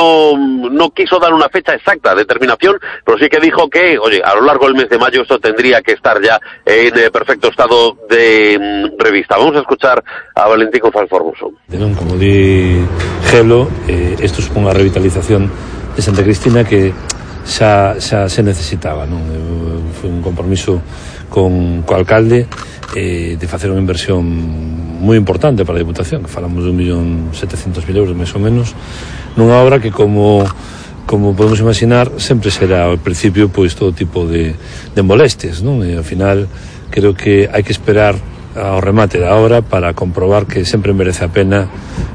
no quiso dar una fecha exacta de terminación, pero sí que dijo que, oye, a lo largo del mes de mayo esto tendría que estar ya en perfecto estado de revista. Vamos a escuchar a Valentín González Formoso. Como di Gelo, isto supón a revitalización de Santa Cristina que xa se necesitaba, non? Foi un compromiso co alcalde de facer unha inversión moi importante para a Diputación, que falamos de 1.700.000 euros, máis ou menos, nunha obra que como podemos imaginar sempre será ao principio pois todo tipo de molestias, non? E ao final creo que hai que esperar ao remate da obra para comprobar que sempre merece a pena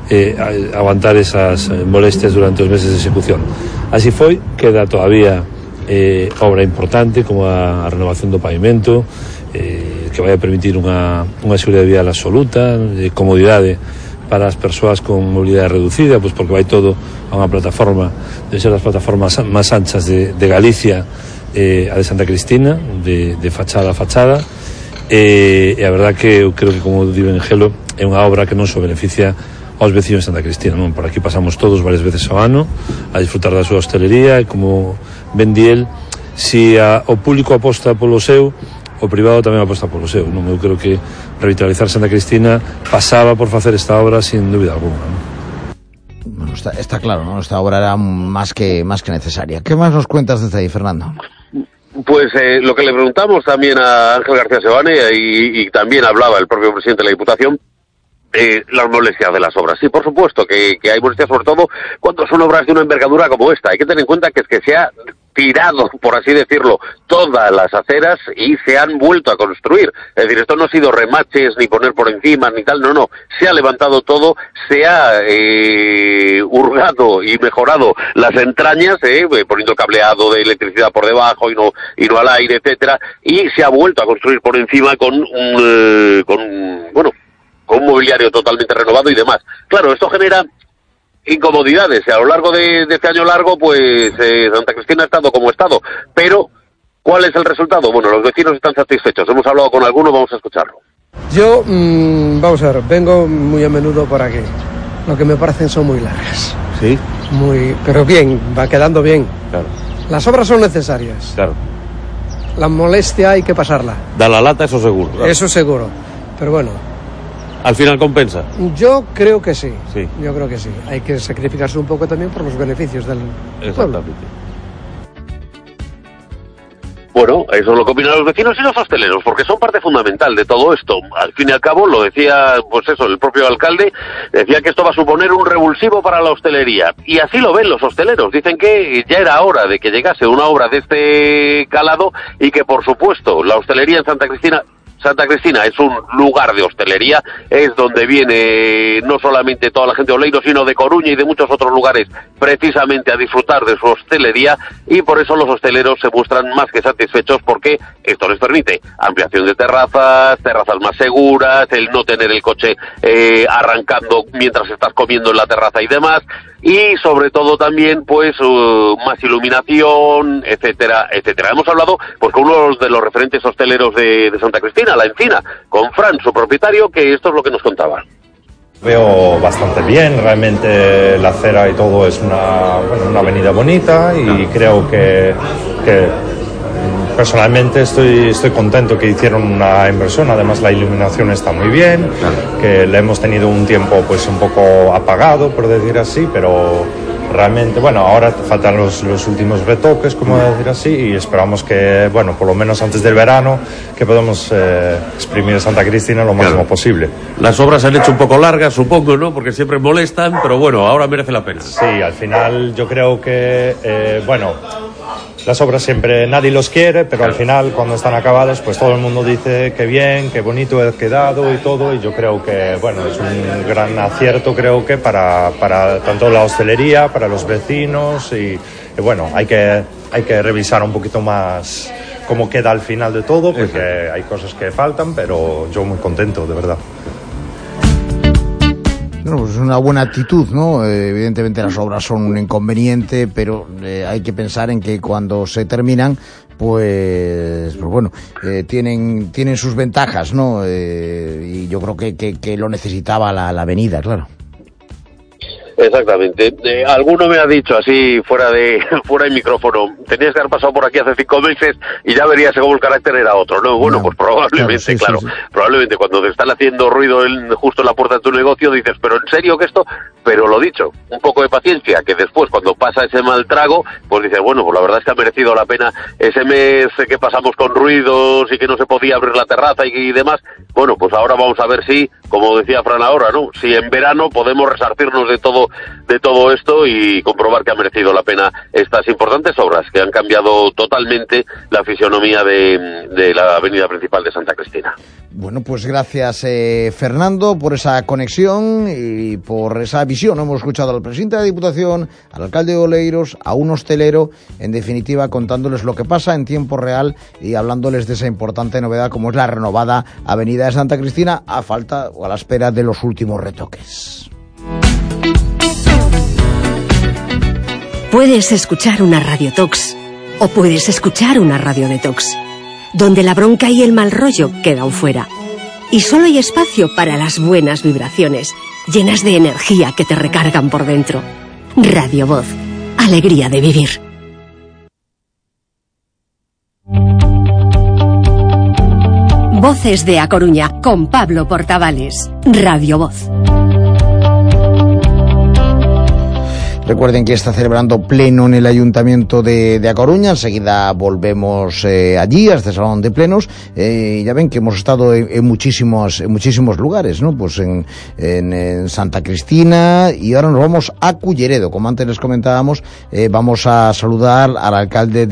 aguantar esas molestias durante os meses de execución. Así foi, queda todavía obra importante como a renovación do pavimento, que vai a permitir unha seguridade vial absoluta, de comodidade para as persoas con mobilidade reducida, pois porque vai todo a unha plataforma, de ser das plataformas máis anchas de Galicia, a de Santa Cristina, de fachada a fachada. E a verdad que eu creo que, como digo en Gelo, é unha obra que non só beneficia aos veciños de Santa Cristina, non? Por aquí pasamos todos varias veces ao ano a disfrutar da súa hostelería, e como ben di el, si o público aposta polo seu, o privado tamén aposta polo seu, non? Eu creo que revitalizar Santa Cristina pasaba por facer esta obra sin dúbida alguna, non? Bueno, está claro, ¿no? Esta obra era más que necesaria. ¿Qué más nos cuentas desde ahí, Fernando? Pues lo que le preguntamos también a Ángel García Sebane, y también hablaba el propio presidente de la Diputación, las molestias de las obras. Sí, por supuesto que hay molestias, sobre todo cuando son obras de una envergadura como esta. Hay que tener en cuenta que se ha tirado, por así decirlo, todas las aceras y se han vuelto a construir. Es decir, esto no ha sido remaches, ni poner por encima, ni tal, no. Se ha levantado todo, se ha hurgado y mejorado las entrañas, poniendo cableado de electricidad por debajo y no al aire, etcétera, y se ha vuelto a construir por encima con un mobiliario totalmente renovado y demás. Claro, esto genera incomodidades, y a lo largo de este año largo, pues Santa Cristina ha estado como ha estado, pero ¿cuál es el resultado? Bueno, los vecinos están satisfechos, hemos hablado con algunos, vamos a escucharlo. Yo, vamos a ver, vengo muy a menudo por aquí, lo que me parecen son muy largas. ¿Sí? Pero bien, va quedando bien. Claro. Las obras son necesarias. Claro. La molestia hay que pasarla. Da la lata, eso seguro. Claro. Eso seguro, pero bueno. ¿Al final compensa? Yo creo que sí. Sí. Yo creo que sí. Hay que sacrificarse un poco también por los beneficios del pueblo. Bueno, eso es lo que opinan los vecinos y los hosteleros, porque son parte fundamental de todo esto. Al fin y al cabo, lo decía, pues eso, el propio alcalde, decía que esto va a suponer un revulsivo para la hostelería. Y así lo ven los hosteleros. Dicen que ya era hora de que llegase una obra de este calado y que, por supuesto, la hostelería en Santa Cristina es un lugar de hostelería, es donde viene no solamente toda la gente de Oleiros, sino de Coruña y de muchos otros lugares precisamente a disfrutar de su hostelería, y por eso los hosteleros se muestran más que satisfechos, porque esto les permite ampliación de terrazas más seguras, el no tener el coche arrancando mientras estás comiendo en la terraza y demás, y sobre todo también pues más iluminación, etcétera, etcétera. Hemos hablado pues con uno de los referentes hosteleros de Santa Cristina, La Encina, con Fran, su propietario, que esto es lo que nos contaba. Veo bastante bien, realmente la acera y todo es una avenida bonita, y creo que personalmente estoy contento que hicieron una inversión. Además, la iluminación está muy bien, que le hemos tenido un tiempo pues un poco apagado, por decir así, pero realmente, bueno, ahora faltan los últimos retoques, como decir así, y esperamos que, bueno, por lo menos antes del verano, que podamos exprimir Santa Cristina lo máximo posible. Las obras se han hecho un poco largas, supongo, ¿no? Porque siempre molestan, pero bueno, ahora merece la pena. Sí, al final yo creo que, bueno, las obras siempre nadie los quiere, pero al final, cuando están acabadas, pues todo el mundo dice que bien, que bonito ha quedado y todo, y yo creo que, bueno, es un gran acierto, creo que para tanto la hostelería, para los vecinos, y bueno, hay que revisar un poquito más cómo queda al final de todo, porque hay cosas que faltan, pero yo muy contento, de verdad. Bueno, pues es una buena actitud, ¿no? Evidentemente las obras son un inconveniente, pero hay que pensar en que cuando se terminan, pues bueno, tienen sus ventajas, ¿no? Y yo creo que lo necesitaba la avenida, claro. Exactamente. Alguno me ha dicho así fuera de micrófono, tenías que haber pasado por aquí hace 5 meses y ya verías cómo el carácter era otro, ¿no? Bueno, pues probablemente, claro, sí. Probablemente cuando te están haciendo ruido justo en la puerta de tu negocio dices, pero ¿en serio que esto? Pero lo dicho, un poco de paciencia, que después cuando pasa ese mal trago, pues dices, bueno, pues la verdad es que ha merecido la pena ese mes que pasamos con ruidos y que no se podía abrir la terraza y demás. Bueno, pues ahora vamos a ver si, como decía Fran ahora, ¿no? Si en verano podemos resarcirnos de todo esto y comprobar que ha merecido la pena estas importantes obras que han cambiado totalmente la fisionomía de la avenida principal de Santa Cristina. Bueno, pues gracias Fernando por esa conexión y por esa visión. Hemos escuchado al presidente de la Diputación, al alcalde de Oleiros, a un hostelero, en definitiva contándoles lo que pasa en tiempo real y hablándoles de esa importante novedad como es la renovada avenida de Santa Cristina, a falta o a la espera de los últimos retoques. Puedes escuchar una Radio Tox o puedes escuchar una Radio Detox, donde la bronca y el mal rollo quedan fuera. Y solo hay espacio para las buenas vibraciones, llenas de energía que te recargan por dentro. Radio Voz, alegría de vivir. Voces de A Coruña, con Pablo Portavales. Radio Voz. Recuerden que está celebrando pleno en el Ayuntamiento de A Coruña. Enseguida volvemos allí, a este salón de plenos. Ya ven que hemos estado en muchísimos lugares, ¿no? Pues en Santa Cristina, y ahora nos vamos a Culleredo. Como antes les comentábamos, vamos a saludar al alcalde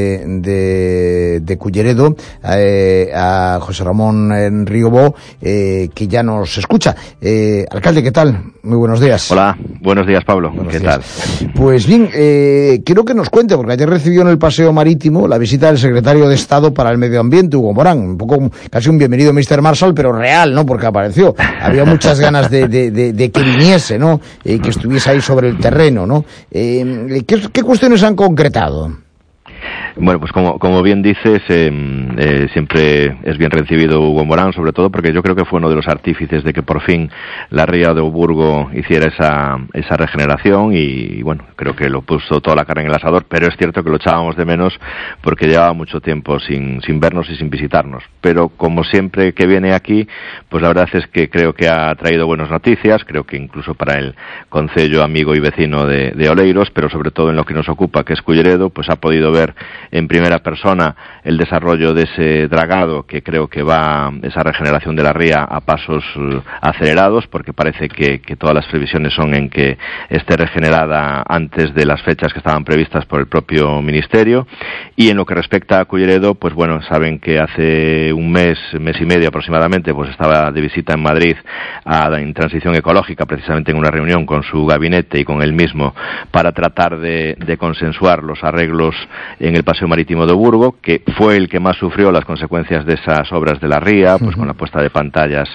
de Culleredo, a José Ramón Riobó, que ya nos escucha. Alcalde, ¿qué tal? Muy buenos días. Hola, buenos días, Pablo. ¿Qué tal? Pues bien, quiero que nos cuente, porque ayer recibió en el Paseo Marítimo la visita del secretario de Estado para el Medio Ambiente, Hugo Morán, un poco casi un bienvenido Mr. Marshall, pero real, ¿no? Porque apareció. Había muchas ganas de que viniese, ¿no? Que estuviese ahí sobre el terreno, ¿no? ¿Qué cuestiones han concretado? Bueno, pues como bien dices, siempre es bien recibido Hugo Morán, sobre todo porque yo creo que fue uno de los artífices de que por fin la ría de Oburgo hiciera esa regeneración, y bueno, creo que lo puso toda la carne en el asador, pero es cierto que lo echábamos de menos porque llevaba mucho tiempo sin vernos y sin visitarnos. Pero como siempre que viene aquí, pues la verdad es que creo que ha traído buenas noticias, creo que incluso para el concello amigo y vecino de Oleiros, pero sobre todo en lo que nos ocupa, que es Culleredo, pues ha podido ver en primera persona el desarrollo de ese dragado, que creo que va, esa regeneración de la ría, a pasos acelerados, porque parece que todas las previsiones son en que esté regenerada antes de las fechas que estaban previstas por el propio Ministerio. Y en lo que respecta a Culleredo, pues bueno, saben que hace un mes y medio aproximadamente, pues estaba de visita en Madrid en Transición Ecológica, precisamente en una reunión con su gabinete y con él mismo, para tratar de consensuar los arreglos en el paseo marítimo de Burgo, que fue el que más sufrió las consecuencias de esas obras de la ría, pues con la puesta de pantallas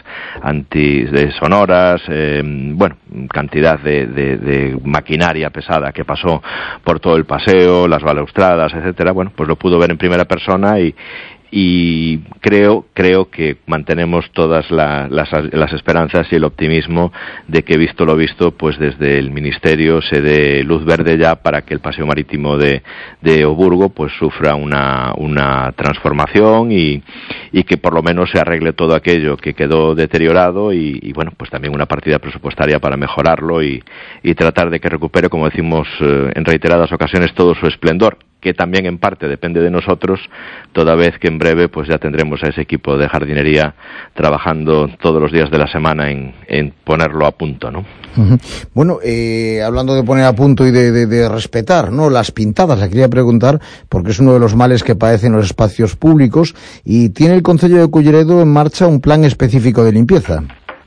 sonoras, bueno, cantidad de maquinaria pesada que pasó por todo el paseo, las balaustradas, etcétera. Bueno, pues lo pudo ver en primera persona y creo que mantenemos todas las esperanzas y el optimismo de que, visto lo visto, pues desde el Ministerio se dé luz verde ya para que el paseo marítimo de Oburgo pues sufra una transformación y que por lo menos se arregle todo aquello que quedó deteriorado y bueno, pues también una partida presupuestaria para mejorarlo y tratar de que recupere, como decimos en reiteradas ocasiones, todo su esplendor, que también en parte depende de nosotros, toda vez que en breve pues ya tendremos a ese equipo de jardinería trabajando todos los días de la semana en ponerlo a punto, ¿no? Bueno, hablando de poner a punto y de respetar, ¿no?, las pintadas, le quería preguntar, porque es uno de los males que padecen los espacios públicos, y tiene el Concello de Culleredo en marcha un plan específico de limpieza.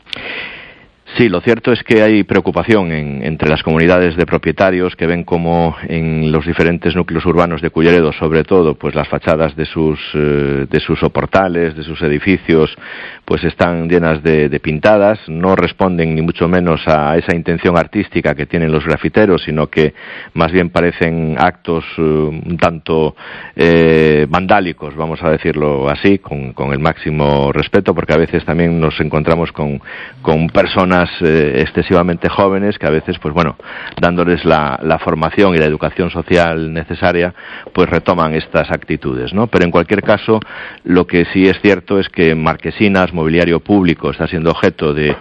Sí, lo cierto es que hay preocupación entre las comunidades de propietarios que ven como en los diferentes núcleos urbanos de Culleredo, sobre todo, pues las fachadas de sus soportales, de sus edificios, pues están llenas de pintadas. No responden ni mucho menos a esa intención artística que tienen los grafiteros, sino que más bien parecen actos un tanto vandálicos, vamos a decirlo así, con el máximo respeto, porque a veces también nos encontramos con personas excesivamente jóvenes que a veces, pues bueno, dándoles la formación y la educación social necesaria, pues retoman estas actitudes, ¿no? Pero en cualquier caso, lo que sí es cierto es que Marquesinas, mobiliario público, está siendo objeto de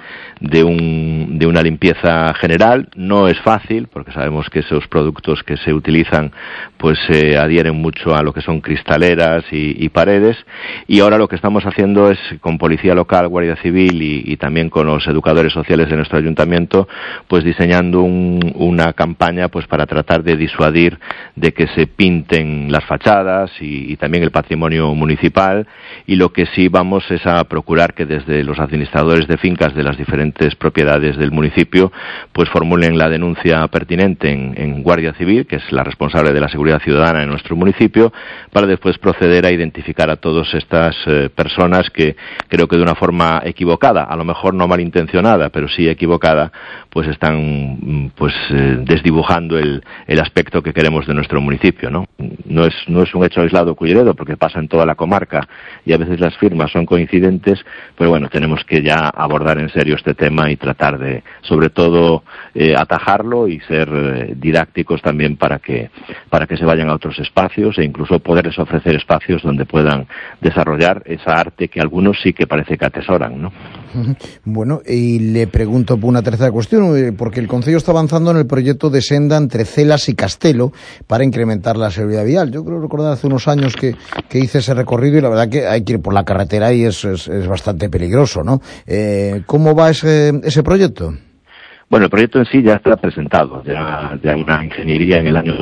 una limpieza general. No es fácil, porque sabemos que esos productos que se utilizan pues se adhieren mucho a lo que son cristaleras y paredes, y ahora lo que estamos haciendo es, con Policía Local, Guardia Civil y también con los educadores sociales de nuestro ayuntamiento, pues diseñando una campaña pues para tratar de disuadir de que se pinten las fachadas y también el patrimonio municipal. Y lo que sí vamos es a procurar que desde los administradores de fincas de las diferentes propiedades del municipio pues formulen la denuncia pertinente en Guardia Civil, que es la responsable de la seguridad ciudadana en nuestro municipio, para después proceder a identificar a todas estas personas que creo que de una forma equivocada, a lo mejor no malintencionada, pero sí equivocada, pues están desdibujando el aspecto que queremos de nuestro municipio, ¿no? No es un hecho aislado Culleredo, porque pasa en toda la comarca y a veces las firmas son coincidentes, pero bueno, tenemos que ya abordar en serio este tema y tratar de, sobre todo, atajarlo y ser didácticos también para que se vayan a otros espacios e incluso poderles ofrecer espacios donde puedan desarrollar esa arte que algunos sí que parece que atesoran, ¿no? Bueno, y le pregunto por una tercera cuestión, porque el Concello está avanzando en el proyecto de senda entre Celas y Castelo para incrementar la seguridad vial. Yo creo recordar hace unos años que hice ese recorrido y la verdad que hay que ir por la carretera y es bastante peligroso, ¿no? ¿Cómo va ese proyecto? Bueno, el proyecto en sí ya está presentado, ya una ingeniería en el año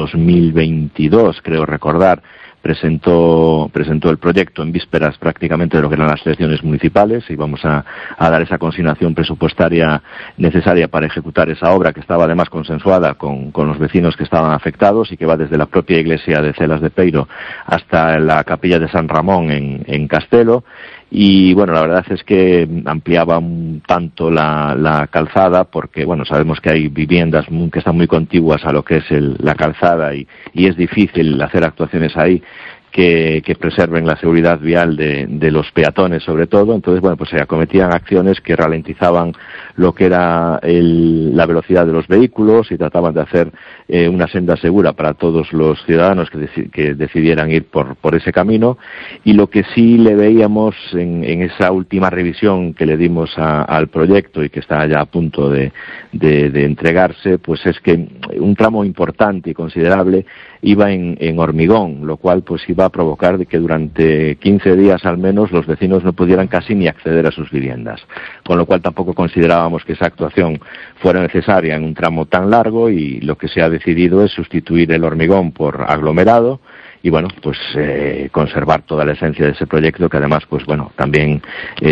2022, creo recordar, presentó el proyecto en vísperas prácticamente de lo que eran las elecciones municipales, y vamos a dar esa consignación presupuestaria necesaria para ejecutar esa obra, que estaba además consensuada con los vecinos que estaban afectados y que va desde la propia iglesia de Celas de Peiro hasta la capilla de San Ramón en Castelo. Y bueno, la verdad es que ampliaba un tanto la calzada, porque bueno, sabemos que hay viviendas que están muy contiguas a lo que es la calzada y es difícil hacer actuaciones ahí que preserven la seguridad vial de los peatones sobre todo. Entonces, bueno, pues se acometían acciones que ralentizaban lo que era la velocidad de los vehículos y trataban de hacer una senda segura para todos los ciudadanos que decidieran ir por ese camino. Y lo que sí le veíamos en esa última revisión que le dimos al proyecto y que está ya a punto de entregarse, pues es que un tramo importante y considerable iba en hormigón, lo cual pues iba a provocar de que durante 15 días al menos los vecinos no pudieran casi ni acceder a sus viviendas, con lo cual tampoco considerábamos que esa actuación fuera necesaria en un tramo tan largo, y lo que se ha decidido es sustituir el hormigón por aglomerado y bueno, pues conservar toda la esencia de ese proyecto, que además pues bueno, también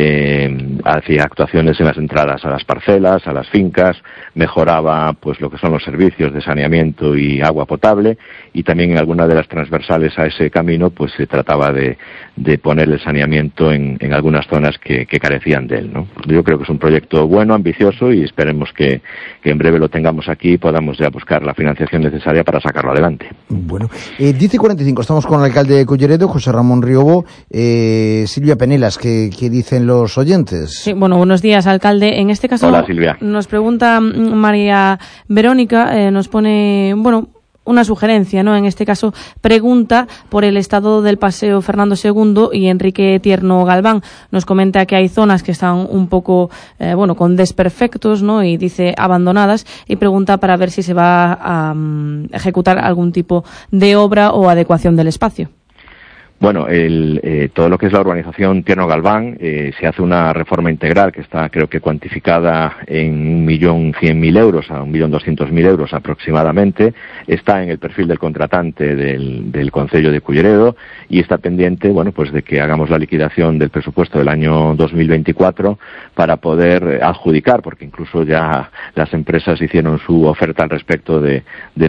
hacía actuaciones en las entradas a las parcelas, a las fincas, mejoraba pues lo que son los servicios de saneamiento y agua potable, y también en alguna de las transversales a ese camino pues se trataba de poner el saneamiento en algunas zonas que carecían de él, ¿no? Yo creo que es un proyecto bueno, ambicioso, y esperemos que en breve lo tengamos aquí y podamos ya buscar la financiación necesaria para sacarlo adelante. Bueno, 10:45, estamos con el alcalde de Culleredo, José Ramón Riobó. Silvia Penelas, ¿qué dicen los oyentes? Sí, bueno, buenos días, alcalde. En este caso, hola, Silvia. Nos pregunta María Verónica, nos pone, bueno, una sugerencia, ¿no? En este caso, pregunta por el estado del Paseo Fernando II, y Enrique Tierno Galván nos comenta que hay zonas que están un poco, con desperfectos, ¿no? Y dice abandonadas, y pregunta para ver si se va a ejecutar algún tipo de obra o adecuación del espacio. Bueno, todo lo que es la urbanización Tierno Galván, se hace una reforma integral que está, creo que, cuantificada en 1.100.000 euros a 1.200.000 euros aproximadamente. Está en el perfil del contratante del Concello de Culleredo, y está pendiente, bueno, pues de que hagamos la liquidación del presupuesto del año 2024 para poder adjudicar, porque incluso ya las empresas hicieron su oferta al respecto de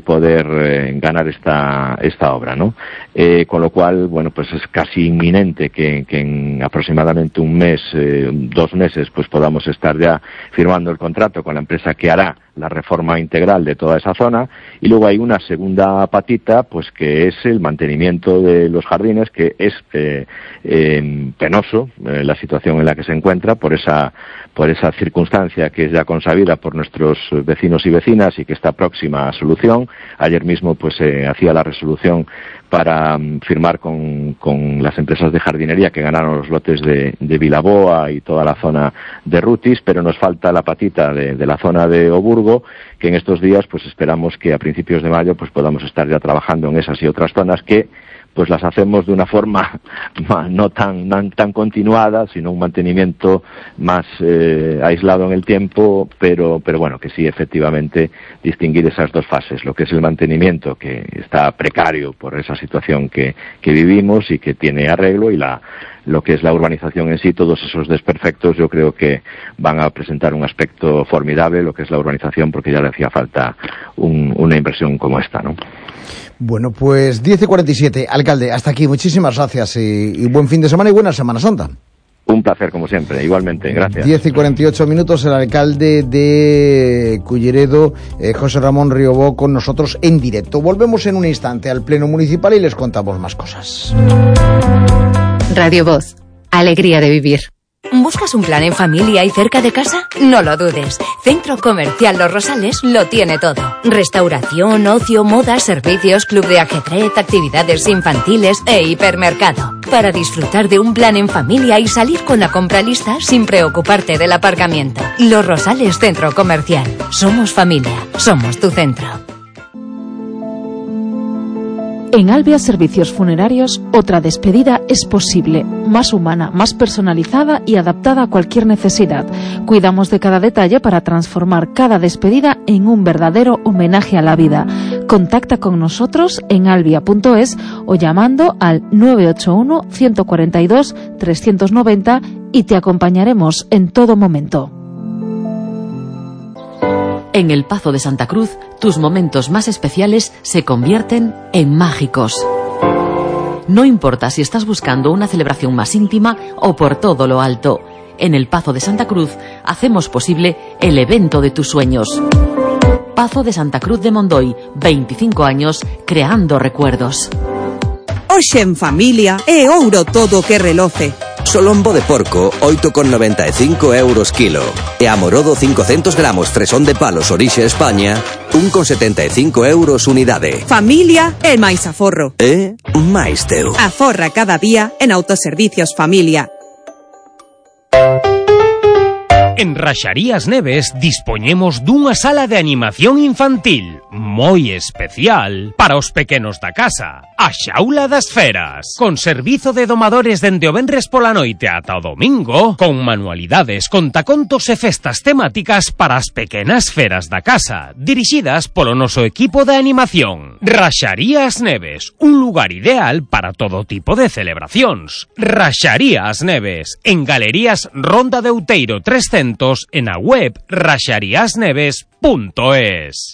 poder ganar esta obra, ¿no? Con lo cual, bueno, pues es casi inminente que en aproximadamente un mes, 2 meses, pues podamos estar ya firmando el contrato con la empresa que hará la reforma integral de toda esa zona. Y luego hay una segunda patita, pues que es el mantenimiento de los jardines, que es penoso la situación en la que se encuentra por esa circunstancia que es ya consabida por nuestros vecinos y vecinas y que está próxima a solución. Ayer mismo pues hacía la resolución para firmar con las empresas de jardinería que ganaron los lotes de Vilaboa y toda la zona de Rutis, pero nos falta la patita de la zona de Oburgo, que en estos días pues esperamos que a principios de mayo pues podamos estar ya trabajando en esas y otras zonas que pues las hacemos de una forma no tan continuada, sino un mantenimiento más aislado en el tiempo, pero bueno, que sí, efectivamente, distinguir esas dos fases, lo que es el mantenimiento, que está precario por esa situación que vivimos y que tiene arreglo, y lo que es la urbanización en sí. Todos esos desperfectos yo creo que van a presentar un aspecto formidable, lo que es la urbanización, porque ya le hacía falta una inversión como esta, ¿no? Bueno, pues 10:47, alcalde, hasta aquí, muchísimas gracias y buen fin de semana y buena Semana Santa. Un placer, como siempre, igualmente, gracias. 10:48, el alcalde de Culleredo, José Ramón Riobó, con nosotros en directo. Volvemos en un instante al Pleno Municipal y les contamos más cosas. Radio Voz, alegría de vivir. ¿Buscas un plan en familia y cerca de casa? No lo dudes. Centro Comercial Los Rosales lo tiene todo. Restauración, ocio, moda, servicios, club de ajedrez, actividades infantiles e hipermercado. Para disfrutar de un plan en familia y salir con la compra lista sin preocuparte del aparcamiento. Los Rosales Centro Comercial. Somos familia. Somos tu centro. En Albia Servicios Funerarios, otra despedida es posible, más humana, más personalizada y adaptada a cualquier necesidad. Cuidamos de cada detalle para transformar cada despedida en un verdadero homenaje a la vida. Contacta con nosotros en albia.es o llamando al 981 142 390 y te acompañaremos en todo momento. En el Pazo de Santa Cruz, tus momentos más especiales se convierten en mágicos. No importa si estás buscando una celebración más íntima o por todo lo alto. En el Pazo de Santa Cruz hacemos posible el evento de tus sueños. Pazo de Santa Cruz de Mondoy, 25 años creando recuerdos. Hoxe en familia é ouro todo o que reloce. Solombo de porco, 8,95 euros kilo. E amorodo 500 gramos fresón de palos orixe España, 1,75 euros unidade. Familia é máis aforro. É máis teu. Aforra cada día en Autoservicios Familia. En Raxarías Neves dispoñemos dunha sala de animación infantil moi especial para os pequenos da casa, a Xaula das Feras, con servizo de domadores dende o venres pola noite ata o domingo, con manualidades, contacontos e festas temáticas para as pequenas feras da casa, dirixidas polo noso equipo de animación. Raxarías Neves, un lugar ideal para todo tipo de celebracións. Raxarías Neves, en Galerías Ronda de Outeiro 300, en a web raxariasneves.es.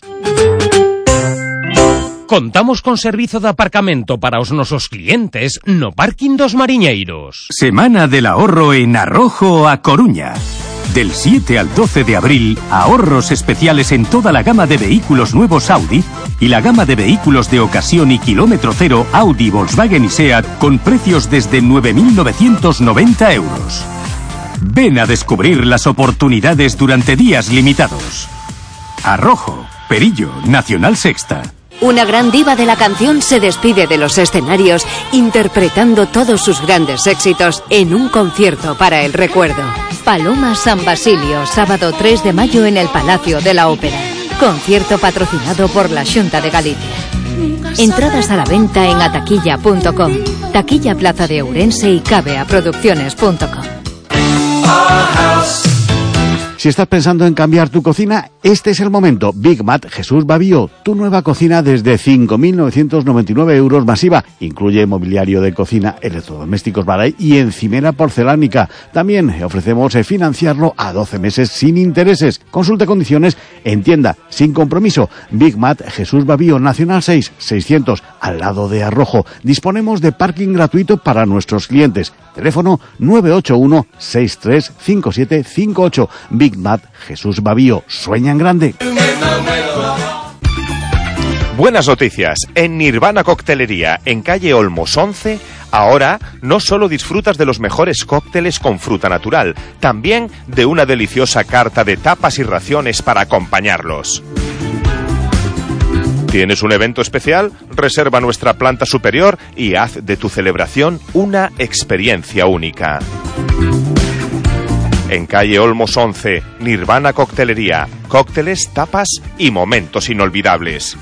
Contamos con servizo de aparcamento para os nosos clientes no parking dos Mariñeiros. Semana del ahorro en Arrojo a Coruña. Del 7 al 12 de abril, ahorros especiales en toda la gama de vehículos nuevos Audi y la gama de vehículos de ocasión y kilómetro cero Audi, Volkswagen y SEAT con precios desde 9.990 euros. Ven a descubrir las oportunidades durante días limitados. Arrojo, Perillo, Nacional Sexta. Una gran diva de la canción se despide de los escenarios interpretando todos sus grandes éxitos en un concierto para el recuerdo. Paloma San Basilio, sábado 3 de mayo en el Palacio de la Ópera. Concierto patrocinado por la Xunta de Galicia. Entradas a la venta en ataquilla.com, Taquilla Plaza de Ourense y cabeaproducciones.com. Si estás pensando en cambiar tu cocina, este es el momento. Big Mat Jesús Bavío, tu nueva cocina desde 5.999 euros masiva. Incluye mobiliario de cocina, electrodomésticos Baray y encimera porcelánica. También ofrecemos financiarlo a 12 meses sin intereses. Consulte condiciones en tienda, sin compromiso. Big Mat Jesús Bavío, Nacional 6, 600, al lado de Arrojo. Disponemos de parking gratuito para nuestros clientes. Teléfono 981 635758. Big Mat Jesús Bavío. Sueña en grande. Buenas noticias. En Nirvana Coctelería, en calle Olmos 11, ahora no solo disfrutas de los mejores cócteles con fruta natural, también de una deliciosa carta de tapas y raciones para acompañarlos. ¿Tienes un evento especial? Reserva nuestra planta superior y haz de tu celebración una experiencia única. En calle Olmos 11, Nirvana Coctelería, cócteles, tapas y momentos inolvidables.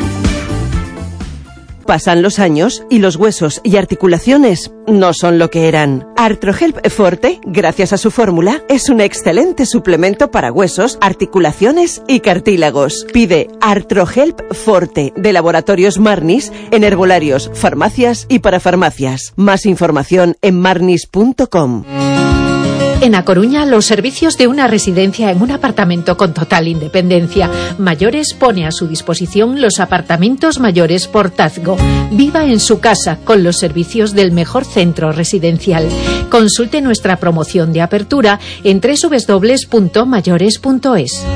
Pasan los años y los huesos y articulaciones no son lo que eran. Artrohelp Forte, gracias a su fórmula, es un excelente suplemento para huesos, articulaciones y cartílagos. Pide Artrohelp Forte de Laboratorios Marnis en herbolarios, farmacias y parafarmacias. Más información en marnis.com. En A Coruña, los servicios de una residencia en un apartamento con total independencia. Mayores pone a su disposición los apartamentos mayores Portazgo. Viva en su casa con los servicios del mejor centro residencial. Consulte nuestra promoción de apertura en www.mayores.es.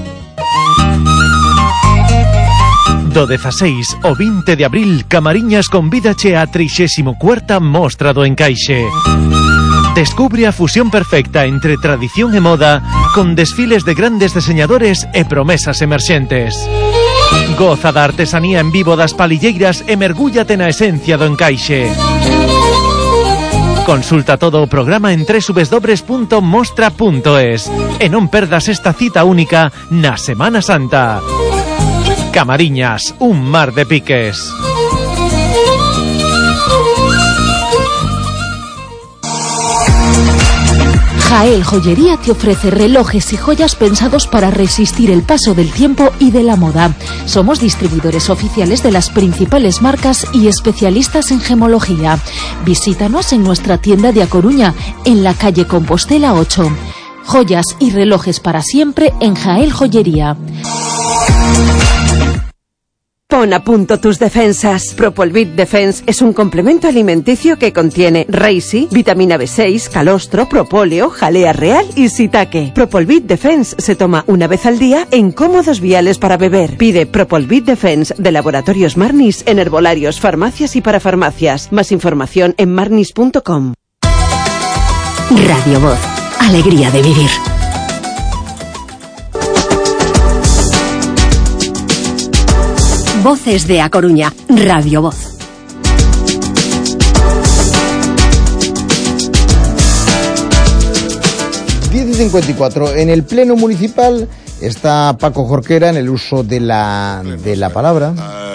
Do 16 o 20 de abril, Camariñas convídache a 34ª Mostra do Encaixe. Descubre a fusión perfecta entre tradición e moda con desfiles de grandes diseñadores e promesas emerxentes. Goza da artesanía en vivo das palilleiras e mergúllate na esencia do encaixe. Consulta todo o programa en www.mostra.es e non perdas esta cita única na Semana Santa. Camariñas, un mar de piques. Jael Joyería te ofrece relojes y joyas pensados para resistir el paso del tiempo y de la moda. Somos distribuidores oficiales de las principales marcas y especialistas en gemología. Visítanos en nuestra tienda de A Coruña, en la calle Compostela 8. Joyas y relojes para siempre en Jael Joyería. Pon a punto tus defensas. Propolvit Defense es un complemento alimenticio que contiene Reishi, vitamina B6, calostro, propóleo, jalea real y shiitake. Propolvit Defense se toma una vez al día en cómodos viales para beber. Pide Propolvit Defense de Laboratorios Marnis en herbolarios, farmacias y parafarmacias. Más información en marnis.com. Radio Voz. Alegría de vivir. Voces de A Coruña. Radio Voz. Diez y 54. En el Pleno Municipal está Paco Jorquera en el uso de la palabra.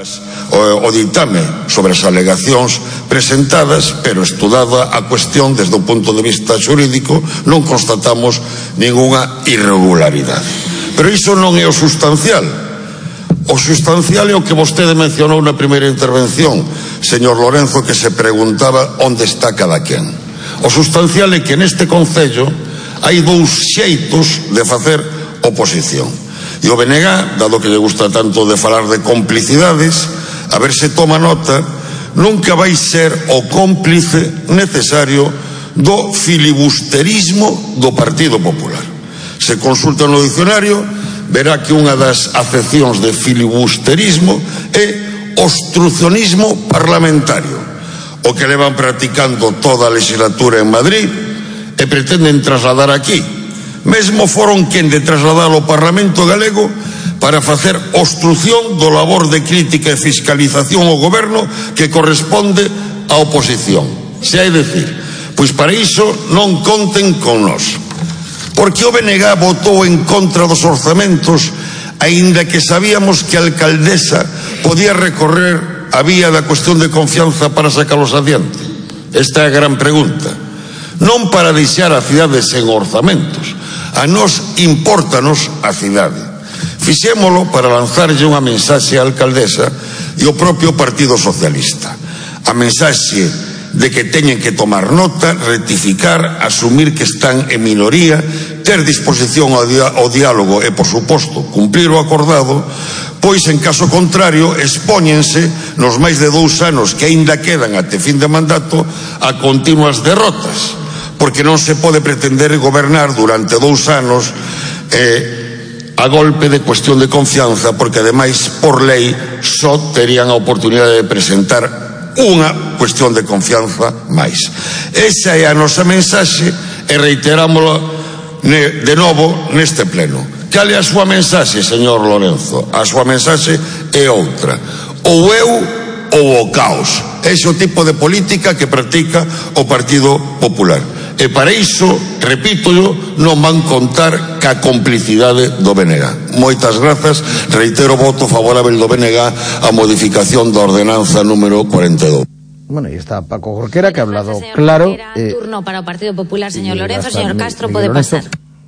O ditame sobre as alegacións presentadas, pero estudada a cuestión desde o punto de vista xurídico, non constatamos ningunha irregularidade. Pero iso non é o sustancial. O sustancial é o que vostede mencionou na primeira intervención, señor Lorenzo, que se preguntaba onde está cada quen. O sustancial é que neste concello hai dous xeitos de facer oposición. E o BNG, dado que lle gusta tanto de falar de complicidades, a ver se toma nota, nunca vai ser o cómplice necesario do filibusterismo do Partido Popular. Se consulta no dicionario, verá que unha das acepcións de filibusterismo é obstrucionismo parlamentario, o que levan practicando toda a legislatura en Madrid e pretenden trasladar aquí. Mesmo foron quen de trasladar ao Parlamento galego para facer obstrución do labor de crítica e fiscalización ao goberno que corresponde á oposición. Se hai decir, pois para iso non conten con nós. Porque o BNG votou en contra dos orzamentos, aínda que sabíamos que a alcaldesa podía recorrer a vía da cuestión de confianza para sacalos adiante. Esta é a gran pregunta. Non para deixar a cidade sen orzamentos. A nós impórtanos a cidade. Fixémolo para lanzarlle unha mensaxe á alcaldesa e ao propio Partido Socialista. A mensaxe de que teñen que tomar nota, rectificar, asumir que están en minoría, ter disposición ao diálogo e, por suposto, cumprir o acordado, pois, en caso contrario, expóñense nos máis de 2 anos que aínda quedan até fin de mandato a continuas derrotas, porque non se pode pretender gobernar durante 2 anos a golpe de cuestión de confianza, porque ademais por lei só terían a oportunidade de presentar unha cuestión de confianza máis. Esa é a nosa mensaxe e reiterámola de novo neste pleno. Cal é a súa mensaxe, señor Lorenzo? A súa mensaxe é outra. Ou eu ou o caos. Ese é o tipo de política que practica o Partido Popular. E para iso, repítoyo, non van contar ca complicidade do BNG. Moitas grazas, reitero o voto favorable do BNG a modificación da ordenanza número 42. Bueno, ahí está Paco Jorquera, que ha hablado claro. Turno para o Partido Popular, señor Lorenzo. Señor Castro, pode pasar.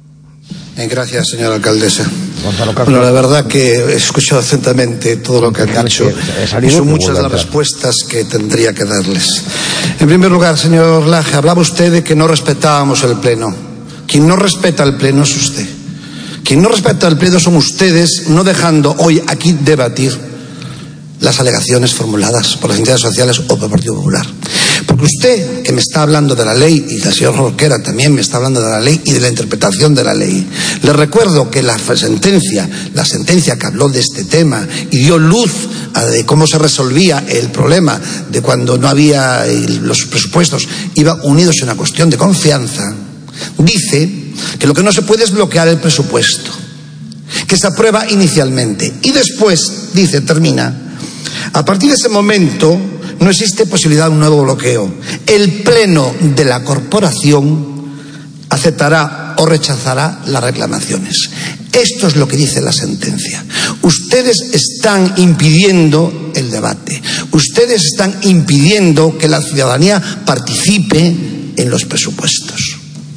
Gracias, señora alcaldesa. Bueno, la verdad que he escuchado atentamente todo lo que han dicho y son muchas las respuestas que tendría que darles. En primer lugar, señor Laje, hablaba usted de que no respetábamos el Pleno. Quien no respeta el Pleno es usted. Quien no respeta el Pleno son ustedes, no dejando hoy aquí debatir las alegaciones formuladas por las entidades sociales o por el Partido Popular. Porque usted, que me está hablando de la ley, y la señora Jorquera también me está hablando de la ley y de la interpretación de la ley, le recuerdo que la sentencia que habló de este tema y dio luz de cómo se resolvía el problema de cuando no había los presupuestos, iba unidos en una cuestión de confianza, dice que lo que no se puede es bloquear el presupuesto, que se aprueba inicialmente y después, dice, termina, a partir de ese momento no existe posibilidad de un nuevo bloqueo. El Pleno de la Corporación aceptará o rechazará las reclamaciones. Esto es lo que dice la sentencia. Ustedes están impidiendo el debate. Ustedes están impidiendo que la ciudadanía participe en los presupuestos.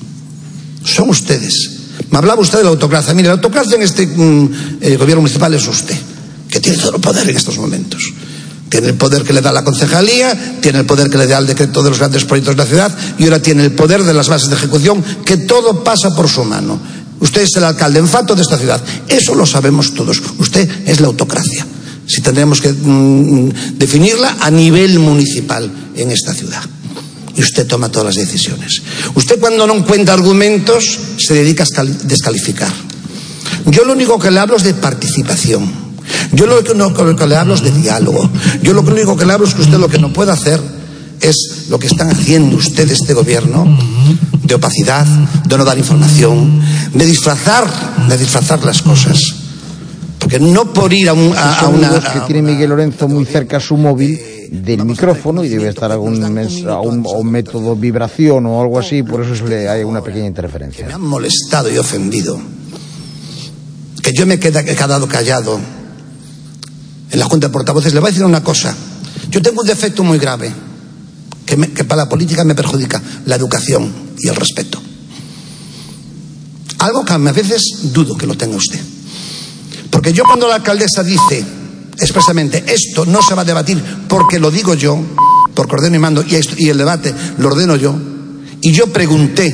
Son ustedes. Me hablaba usted de la autocracia. Mire, la autocracia en este gobierno municipal es usted, que tiene todo el poder en estos momentos. Tiene el poder que le da la concejalía, tiene el poder que le da el decreto de los grandes proyectos de la ciudad y ahora tiene el poder de las bases de ejecución, que todo pasa por su mano. Usted es el alcalde en facto de esta ciudad. Eso lo sabemos todos. Usted es la autocracia. si tendremos que definirla a nivel municipal en esta ciudad. Y usted toma todas las decisiones. Usted, cuando no encuentra argumentos, se dedica a descalificar. Yo lo único que le hablo es de participación. Yo lo único que le hablo es de diálogo. Yo lo único que le hablo es que usted lo que no puede hacer es lo que están haciendo ustedes, este gobierno, de opacidad, de no dar información, de disfrazar las cosas. Porque no por ir a una... que tiene Miguel Lorenzo muy cerca su móvil del micrófono y debe estar a un método vibración o algo así, por eso hay una pequeña interferencia. Me han molestado y ofendido. Que yo me he quedado callado en la Junta de Portavoces. Le voy a decir una cosa. Yo tengo un defecto muy grave que para la política me perjudica: la educación y el respeto. Algo que a veces dudo que lo tenga usted. Porque yo, cuando la alcaldesa dice expresamente esto no se va a debatir porque lo digo yo, porque ordeno y mando, y el debate lo ordeno yo, y yo pregunté